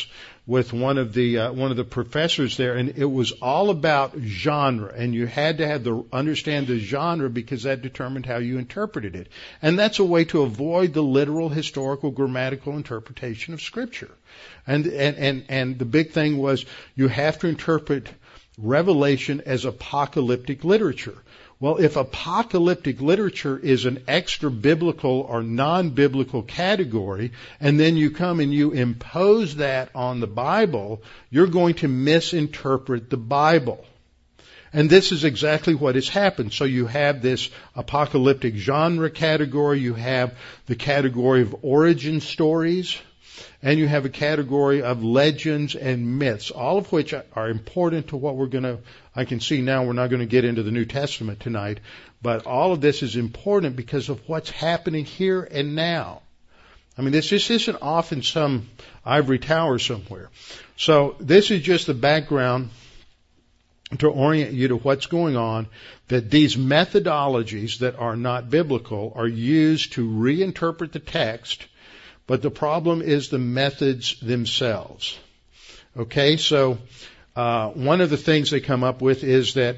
with one of the uh, one of the professors there, and it was all about genre, and you had to have the understand the genre because that determined how you interpreted it, and that's a way to avoid the literal, historical, grammatical interpretation of Scripture. And and and, and the big thing was you have to interpret Revelation as apocalyptic literature. Well, if apocalyptic literature is an extra-biblical or non-biblical category, and then you come and you impose that on the Bible, you're going to misinterpret the Bible. And this is exactly what has happened. So you have this apocalyptic genre category, you have the category of origin stories, and you have a category of legends and myths, all of which are important to what we're going to, I can see now we're not going to get into the New Testament tonight, but all of this is important because of what's happening here and now. I mean, this just isn't off in some ivory tower somewhere. So this is just the background to orient you to what's going on, that these methodologies that are not biblical are used to reinterpret the text. But the problem is the methods themselves. Okay, so uh, one of the things they come up with is that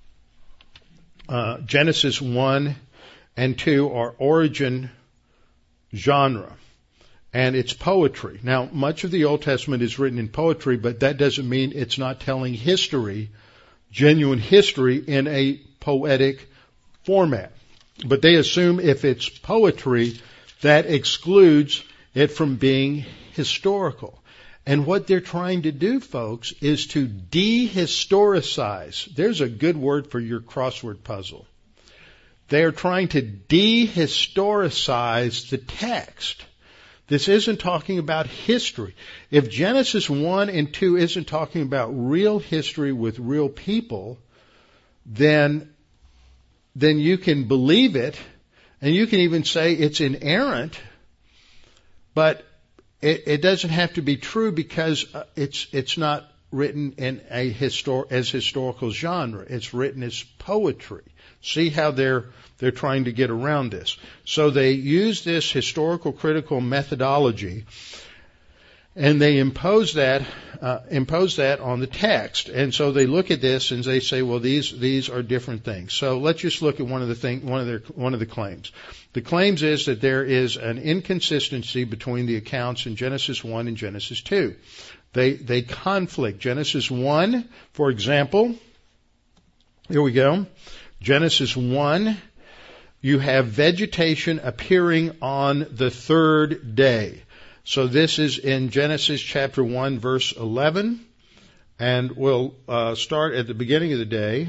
uh, Genesis one and two are origin genre, and it's poetry. Now, much of the Old Testament is written in poetry, but that doesn't mean it's not telling history, genuine history, in a poetic format. But they assume if it's poetry, that excludes it from being historical. And what they're trying to do, folks, is to dehistoricize. There's a good word for your crossword puzzle. They are trying to dehistoricize the text. This isn't talking about history. If Genesis one and two isn't talking about real history with real people, then, then you can believe it, and you can even say it's inerrant. But it, it doesn't have to be true because it's it's not written in a histor- as historical genre. It's written as poetry. See how they're they're trying to get around this. So they use this historical critical methodology, and they impose that uh, impose that on the text. And so they look at this and they say, well, these these are different things. So let's just look at one of the thing one of their one of the claims. The claims is that there is an inconsistency between the accounts in Genesis one and Genesis two. They they conflict. Genesis one, for example, here we go. Genesis one, you have vegetation appearing on the third day. So this is in Genesis chapter one, verse eleven, and we'll uh, start at the beginning of the day.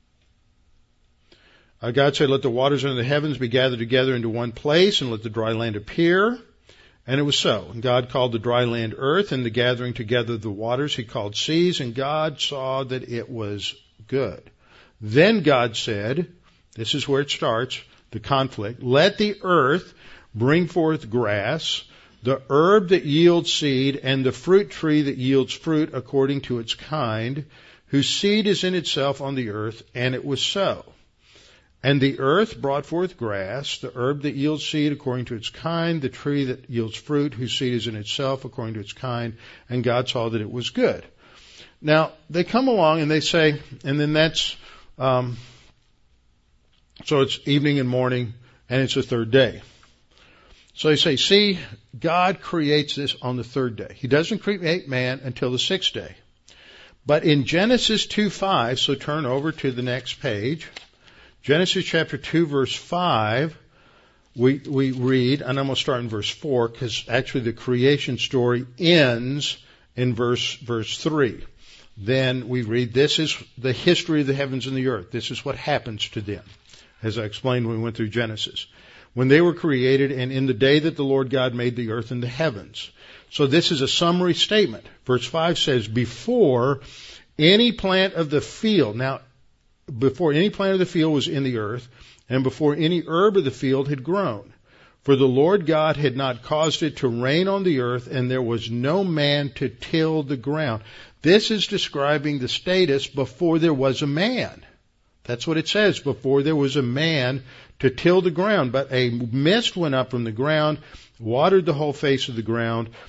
Uh, God said, let the waters under the heavens be gathered together into one place, and let the dry land appear. And it was so. And God called the dry land earth, and the gathering together of the waters he called seas, and God saw that it was good. Then God said, this is where it starts, the conflict, let the earth bring forth grass, the herb that yields seed, and the fruit tree that yields fruit according to its kind, whose seed is in itself on the earth. And it was so. And the earth brought forth grass, the herb that yields seed according to its kind, the tree that yields fruit, whose seed is in itself according to its kind, and God saw that it was good. Now, they come along and they say, and then that's, um, so it's evening and morning, and it's the third day. So they say, see, God creates this on the third day. He doesn't create man until the sixth day. But in Genesis two five, so turn over to the next page, Genesis chapter two, verse five, we we read, and I'm going to start in verse four, because actually the creation story ends in verse verse three. Then we read, this is the history of the heavens and the earth. This is what happens to them, as I explained when we went through Genesis. When they were created, and in the day that the Lord God made the earth and the heavens. So this is a summary statement. Verse five says, before any plant of the field, now, before any plant of the field was in the earth, and before any herb of the field had grown. For the Lord God had not caused it to rain on the earth, and there was no man to till the ground. This is describing the status before there was a man. That's what it says, before there was a man to till the ground. But a mist went up from the ground, watered the whole face of the ground,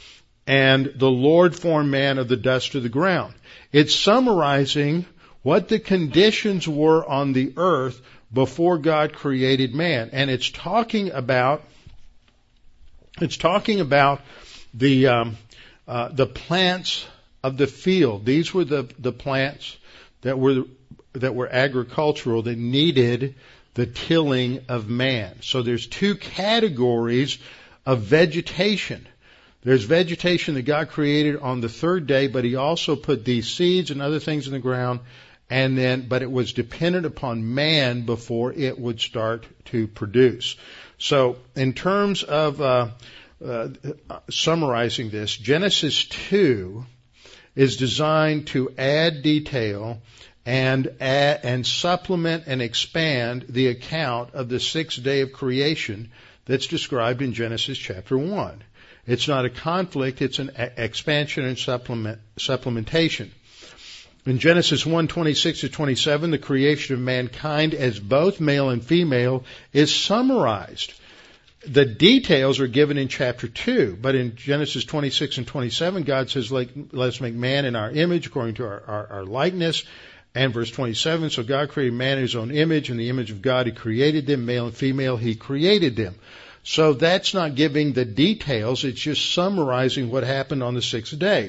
and the Lord formed man of the dust of the ground. It's summarizing what the conditions were on the earth before God created man. And it's talking about, it's talking about the, um, uh, the plants of the field. These were the, the plants that were, that were agricultural, that needed the tilling of man. So there's two categories of vegetation. There's vegetation that God created on the third day, but He also put these seeds and other things in the ground, and then, but it was dependent upon man before it would start to produce. So in terms of uh, uh, summarizing this, Genesis two is designed to add detail and add, and supplement and expand the account of the sixth day of creation that's described in Genesis chapter one. It's not a conflict, it's an a- expansion and supplement, supplementation. In Genesis one, twenty-six to twenty-seven, the creation of mankind as both male and female is summarized. The details are given in chapter two, but in Genesis twenty-six and twenty-seven, God says, like, let's make man in our image according to our, our, our likeness. And verse twenty-seven, so God created man in His own image, in the image of God He created them, male and female He created them. So that's not giving the details, it's just summarizing what happened on the sixth day.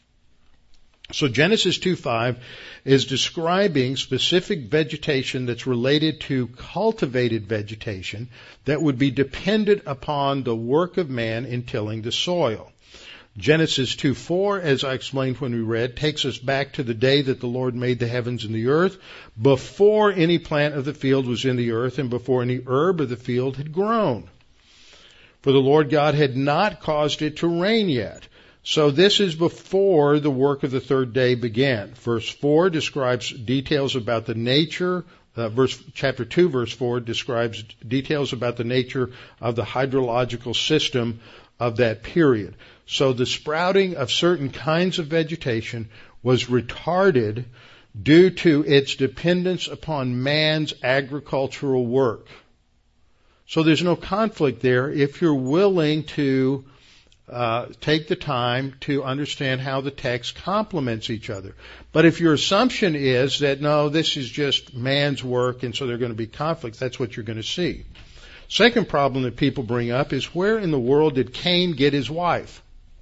So Genesis two five is describing specific vegetation that's related to cultivated vegetation that would be dependent upon the work of man in tilling the soil. Genesis two four, as I explained when we read, takes us back to the day that the Lord made the heavens and the earth, before any plant of the field was in the earth and before any herb of the field had grown. For the Lord God had not caused it to rain yet. So this is before the work of the third day began. Verse four describes details about the nature, uh, verse, chapter two, verse four describes details about the nature of the hydrological system of that period. So the sprouting of certain kinds of vegetation was retarded due to its dependence upon man's agricultural work. So there's no conflict there if you're willing to uh, take the time to understand how the text complements each other. But if your assumption is that, no, this is just man's work and so there are going to be conflicts, that's what you're going to see. Second problem that people bring up is, where in the world did Cain get his wife?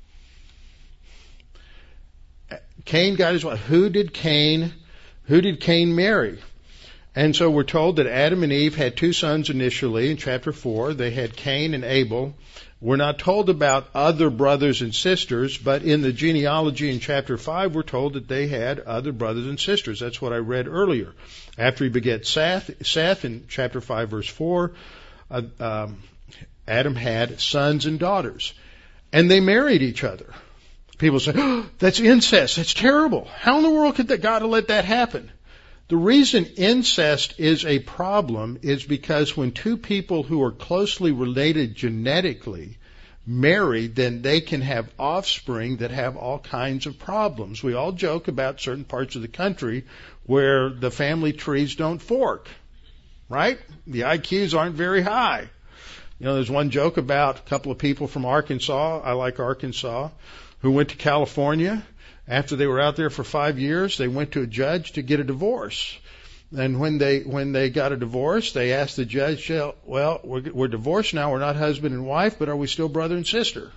Cain got his wife. Who did Cain, who did Cain marry? And so we're told that Adam and Eve had two sons initially in chapter four. They had Cain and Abel. We're not told about other brothers and sisters, but in the genealogy in chapter five, we're told that they had other brothers and sisters. That's what I read earlier. After he begat Seth, Seth in chapter five, verse four, uh, um, Adam had sons and daughters. And they married each other. People say, oh, that's incest. That's terrible. How in the world could that God have let that happen? The reason incest is a problem is because when two people who are closely related genetically marry, then they can have offspring that have all kinds of problems. We all joke about certain parts of the country where the family trees don't fork, right? The I Qs aren't very high. You know, there's one joke about a couple of people from Arkansas, I like Arkansas, who went to California. After they were out there for five years, they went to a judge to get a divorce. And when they when they got a divorce, they asked the judge, well, we're, we're divorced now, we're not husband and wife, but are we still brother and sister?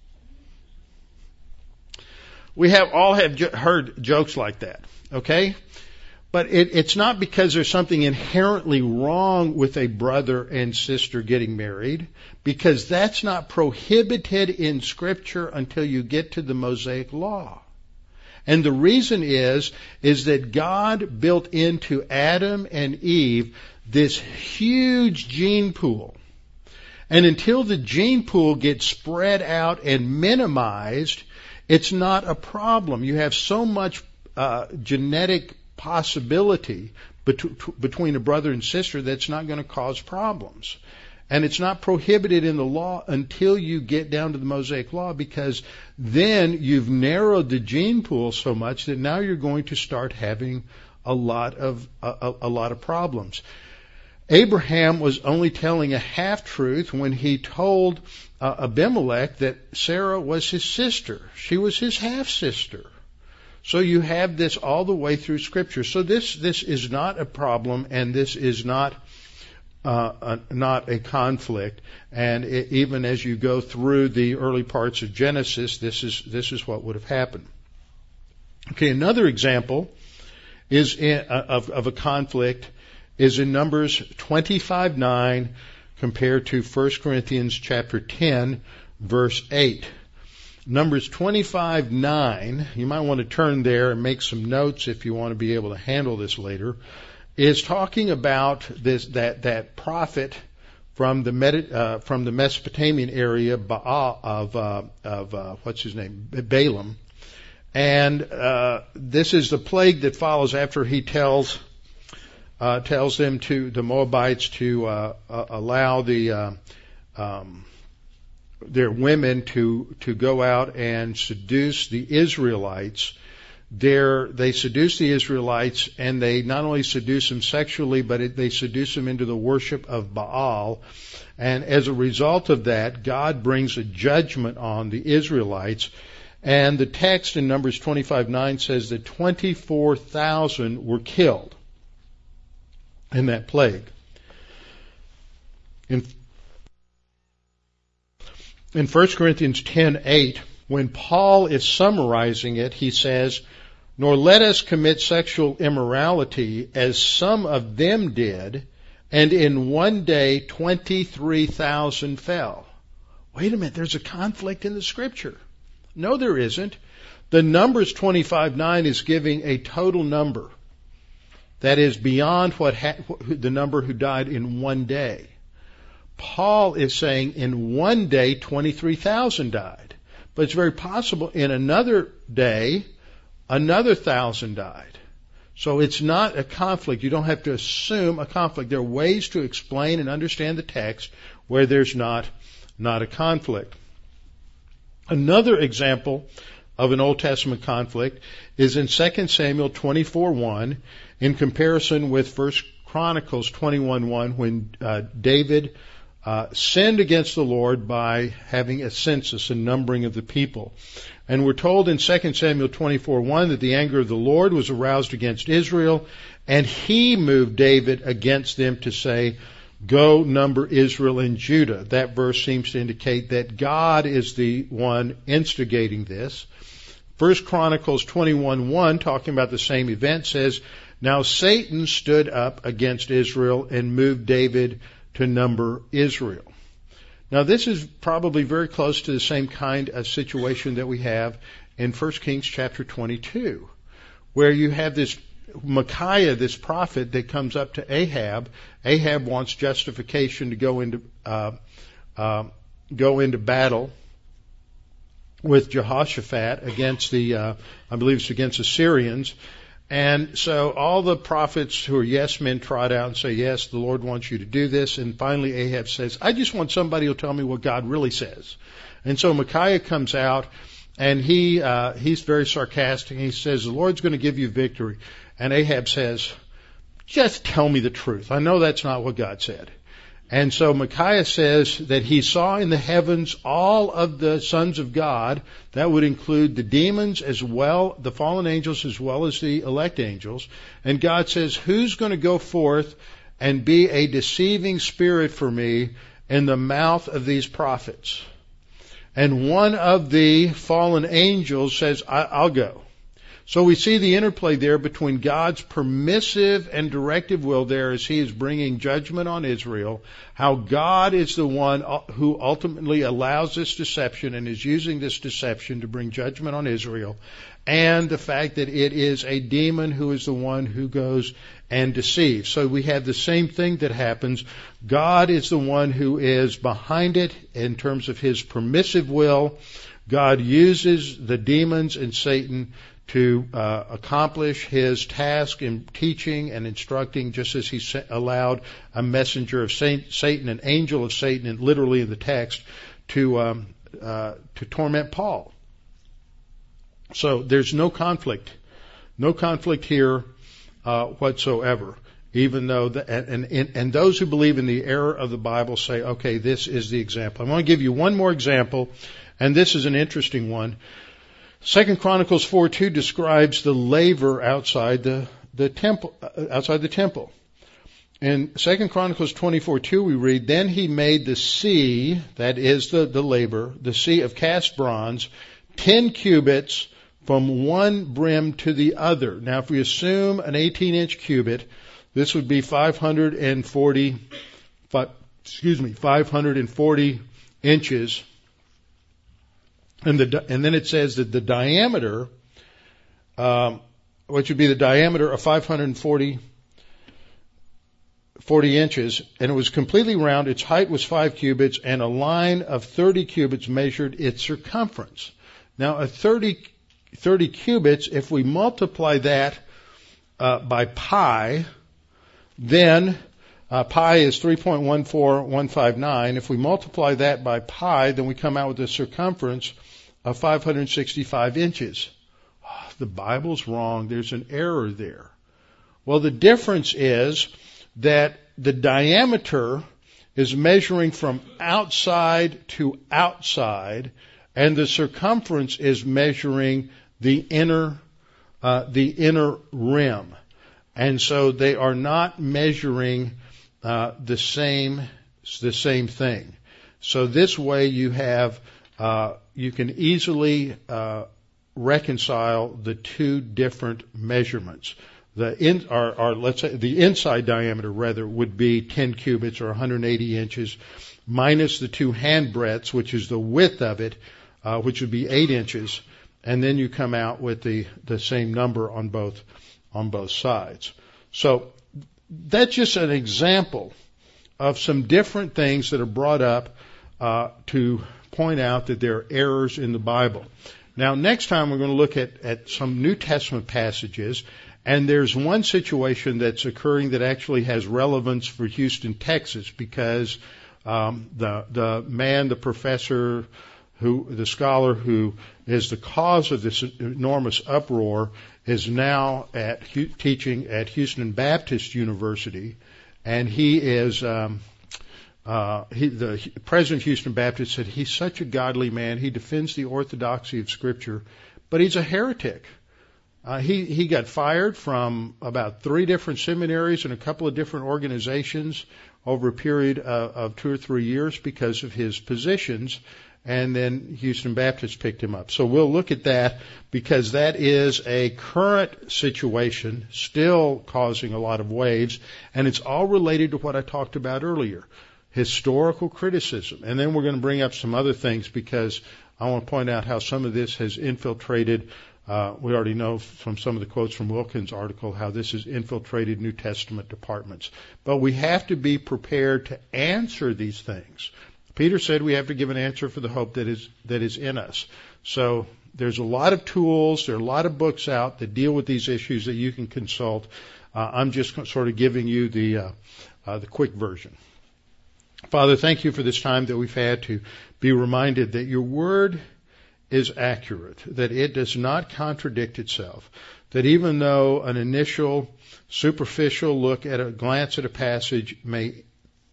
We have all have jo- heard jokes like that, okay? But it, it's not because there's something inherently wrong with a brother and sister getting married, because that's not prohibited in Scripture until you get to the Mosaic Law. And the reason is, is that God built into Adam and Eve this huge gene pool. And until the gene pool gets spread out and minimized, it's not a problem. You have so much uh, genetic possibility bet- between a brother and sister that's not going to cause problems. And it's not prohibited in the law until you get down to the Mosaic Law, because then you've narrowed the gene pool so much that now you're going to start having a lot of a, a lot of problems. Abraham was only telling a half-truth when he told uh, Abimelech that Sarah was his sister. She was his half-sister. So you have this all the way through Scripture. So this this is not a problem, and this is not uh, a, not a conflict. And it, even as you go through the early parts of Genesis, this is this is what would have happened. Okay, another example is in, uh, of of a conflict is in Numbers twenty-five nine compared to First Corinthians chapter ten, verse eight. Numbers twenty-five nine, you might want to turn there and make some notes if you want to be able to handle this later, is talking about this that that prophet from the Medi- uh, from the Mesopotamian area Baal, of uh, of uh, what's his name Balaam, and uh, this is the plague that follows after he tells. Uh, tells them to the Moabites to uh, uh, allow the uh, um, their women to to go out and seduce the Israelites. They're, they seduce the Israelites, and they not only seduce them sexually, but it, they seduce them into the worship of Baal. And as a result of that, God brings a judgment on the Israelites. And the text in Numbers twenty-five nine says that twenty-four thousand were killed in that plague. In, in First Corinthians ten eight, when Paul is summarizing it, he says, "Nor let us commit sexual immorality as some of them did, and in one day twenty-three thousand fell." Wait a minute, there's a conflict in the Scripture. No, there isn't. The Numbers twenty-five nine is giving a total number. That is beyond what ha- the number who died in one day. Paul is saying in one day twenty-three thousand died. But it's very possible in another day another thousand died. So it's not a conflict. You don't have to assume a conflict. There are ways to explain and understand the text where there's not, not a conflict. Another example of an Old Testament conflict is in Second Samuel twenty-four one in comparison with First Chronicles twenty-one one when uh, David uh, sinned against the Lord by having a census, a numbering of the people. And we're told in Second Samuel twenty-four one that the anger of the Lord was aroused against Israel, and he moved David against them to say, "Go number Israel and Judah." That verse seems to indicate that God is the one instigating this. First Chronicles twenty-one one, talking about the same event, says, "Now Satan stood up against Israel and moved David to number Israel." Now this is probably very close to the same kind of situation that we have in First Kings chapter twenty-two, where you have this Micaiah, this prophet that comes up to Ahab. Ahab wants justification to go into uh, uh, go into battle with Jehoshaphat against the, uh, I believe it's against the Syrians. And so all the prophets who are yes men trot out and say, yes, the Lord wants you to do this. And finally Ahab says, I just want somebody who'll tell me what God really says. And so Micaiah comes out, and he uh, he's very sarcastic. He says, the Lord's going to give you victory. And Ahab says, just tell me the truth. I know that's not what God said. And so Micaiah says that he saw in the heavens all of the sons of God. That would include the demons as well, the fallen angels as well as the elect angels. And God says, who's going to go forth and be a deceiving spirit for me in the mouth of these prophets? And one of the fallen angels says, I- I'll go. So we see the interplay there between God's permissive and directive will there as he is bringing judgment on Israel, how God is the one who ultimately allows this deception and is using this deception to bring judgment on Israel, and the fact that it is a demon who is the one who goes and deceives. So we have the same thing that happens. God is the one who is behind it in terms of his permissive will. God uses the demons and Satan to uh, accomplish his task in teaching and instructing, just as he sa- allowed a messenger of Saint, Satan, an angel of Satan, and literally in the text, to um, uh, to torment Paul. So there's no conflict, no conflict here uh, whatsoever. even though the, and, and and those who believe in the error of the Bible say, okay, this is the example. I want to give you one more example, and this is an interesting one. Second Chronicles four two describes the laver outside the the temple, outside the temple. In Second Chronicles twenty-four two, we read, "Then he made the sea, that is the the laver, the sea of cast bronze, ten cubits from one brim to the other." Now, if we assume an eighteen-inch cubit, this would be five hundred forty, five, excuse me, five hundred forty inches. And the and then it says that the diameter, um, which would be the diameter of five hundred forty, forty inches, and it was completely round. Its height was five cubits, and a line of thirty cubits measured its circumference. Now, a thirty, thirty cubits, if we multiply that uh, by pi, then uh, pi is three point one four one five nine. If we multiply that by pi, then we come out with a circumference of five hundred sixty-five inches. Oh, the Bible's wrong. There's an error there. Well, the difference is that the diameter is measuring from outside to outside, and the circumference is measuring the inner, uh, the inner rim. And so they are not measuring uh, the same, the same thing. So this way you have, uh, you can easily uh, reconcile the two different measurements. The in, or, or let's say the inside diameter rather would be ten cubits or one hundred eighty inches, minus the two hand breadths, which is the width of it, uh, which would be eight inches, and then you come out with the the same number on both on both sides. So that's just an example of some different things that are brought up uh, to point out that there are errors in the Bible. Now, next time we're going to look at, at some New Testament passages. And there's one situation that's occurring that actually has relevance for Houston, Texas, because um, the the man, the professor, who the scholar who is the cause of this enormous uproar, is now at teaching at Houston Baptist University, and he is um, uh, he, the president of Houston Baptist said he's such a godly man. He defends the orthodoxy of Scripture, but he's a heretic. Uh, he, he got fired from about three different seminaries and a couple of different organizations over a period of, of two or three years because of his positions, and then Houston Baptist picked him up. So we'll look at that because that is a current situation still causing a lot of waves, and it's all related to what I talked about earlier, historical criticism. And then we're going to bring up some other things because I want to point out how some of this has infiltrated. Uh, we already know from some of the quotes from Wilkins' article how this has infiltrated New Testament departments. But we have to be prepared to answer these things. Peter said we have to give an answer for the hope that is that is in us. So there's a lot of tools, there are a lot of books out that deal with these issues that you can consult. Uh, I'm just sort of giving you the uh, uh, the quick version. Father, thank you for this time that we've had to be reminded that your word is accurate, that it does not contradict itself, that even though an initial superficial look at a glance at a passage may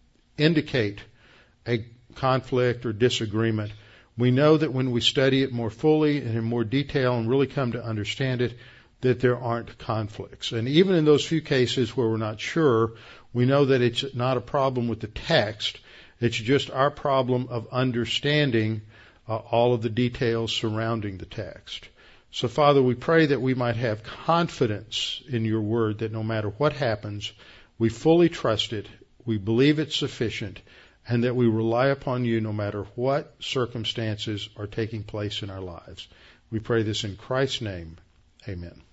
indicate a conflict or disagreement, we know that when we study it more fully and in more detail and really come to understand it, that there aren't conflicts. And even in those few cases where we're not sure, we know that it's not a problem with the text, it's just our problem of understanding Uh, all of the details surrounding the text. So, Father, we pray that we might have confidence in your word, that no matter what happens, we fully trust it, we believe it's sufficient, and that we rely upon you no matter what circumstances are taking place in our lives. We pray this in Christ's name. Amen.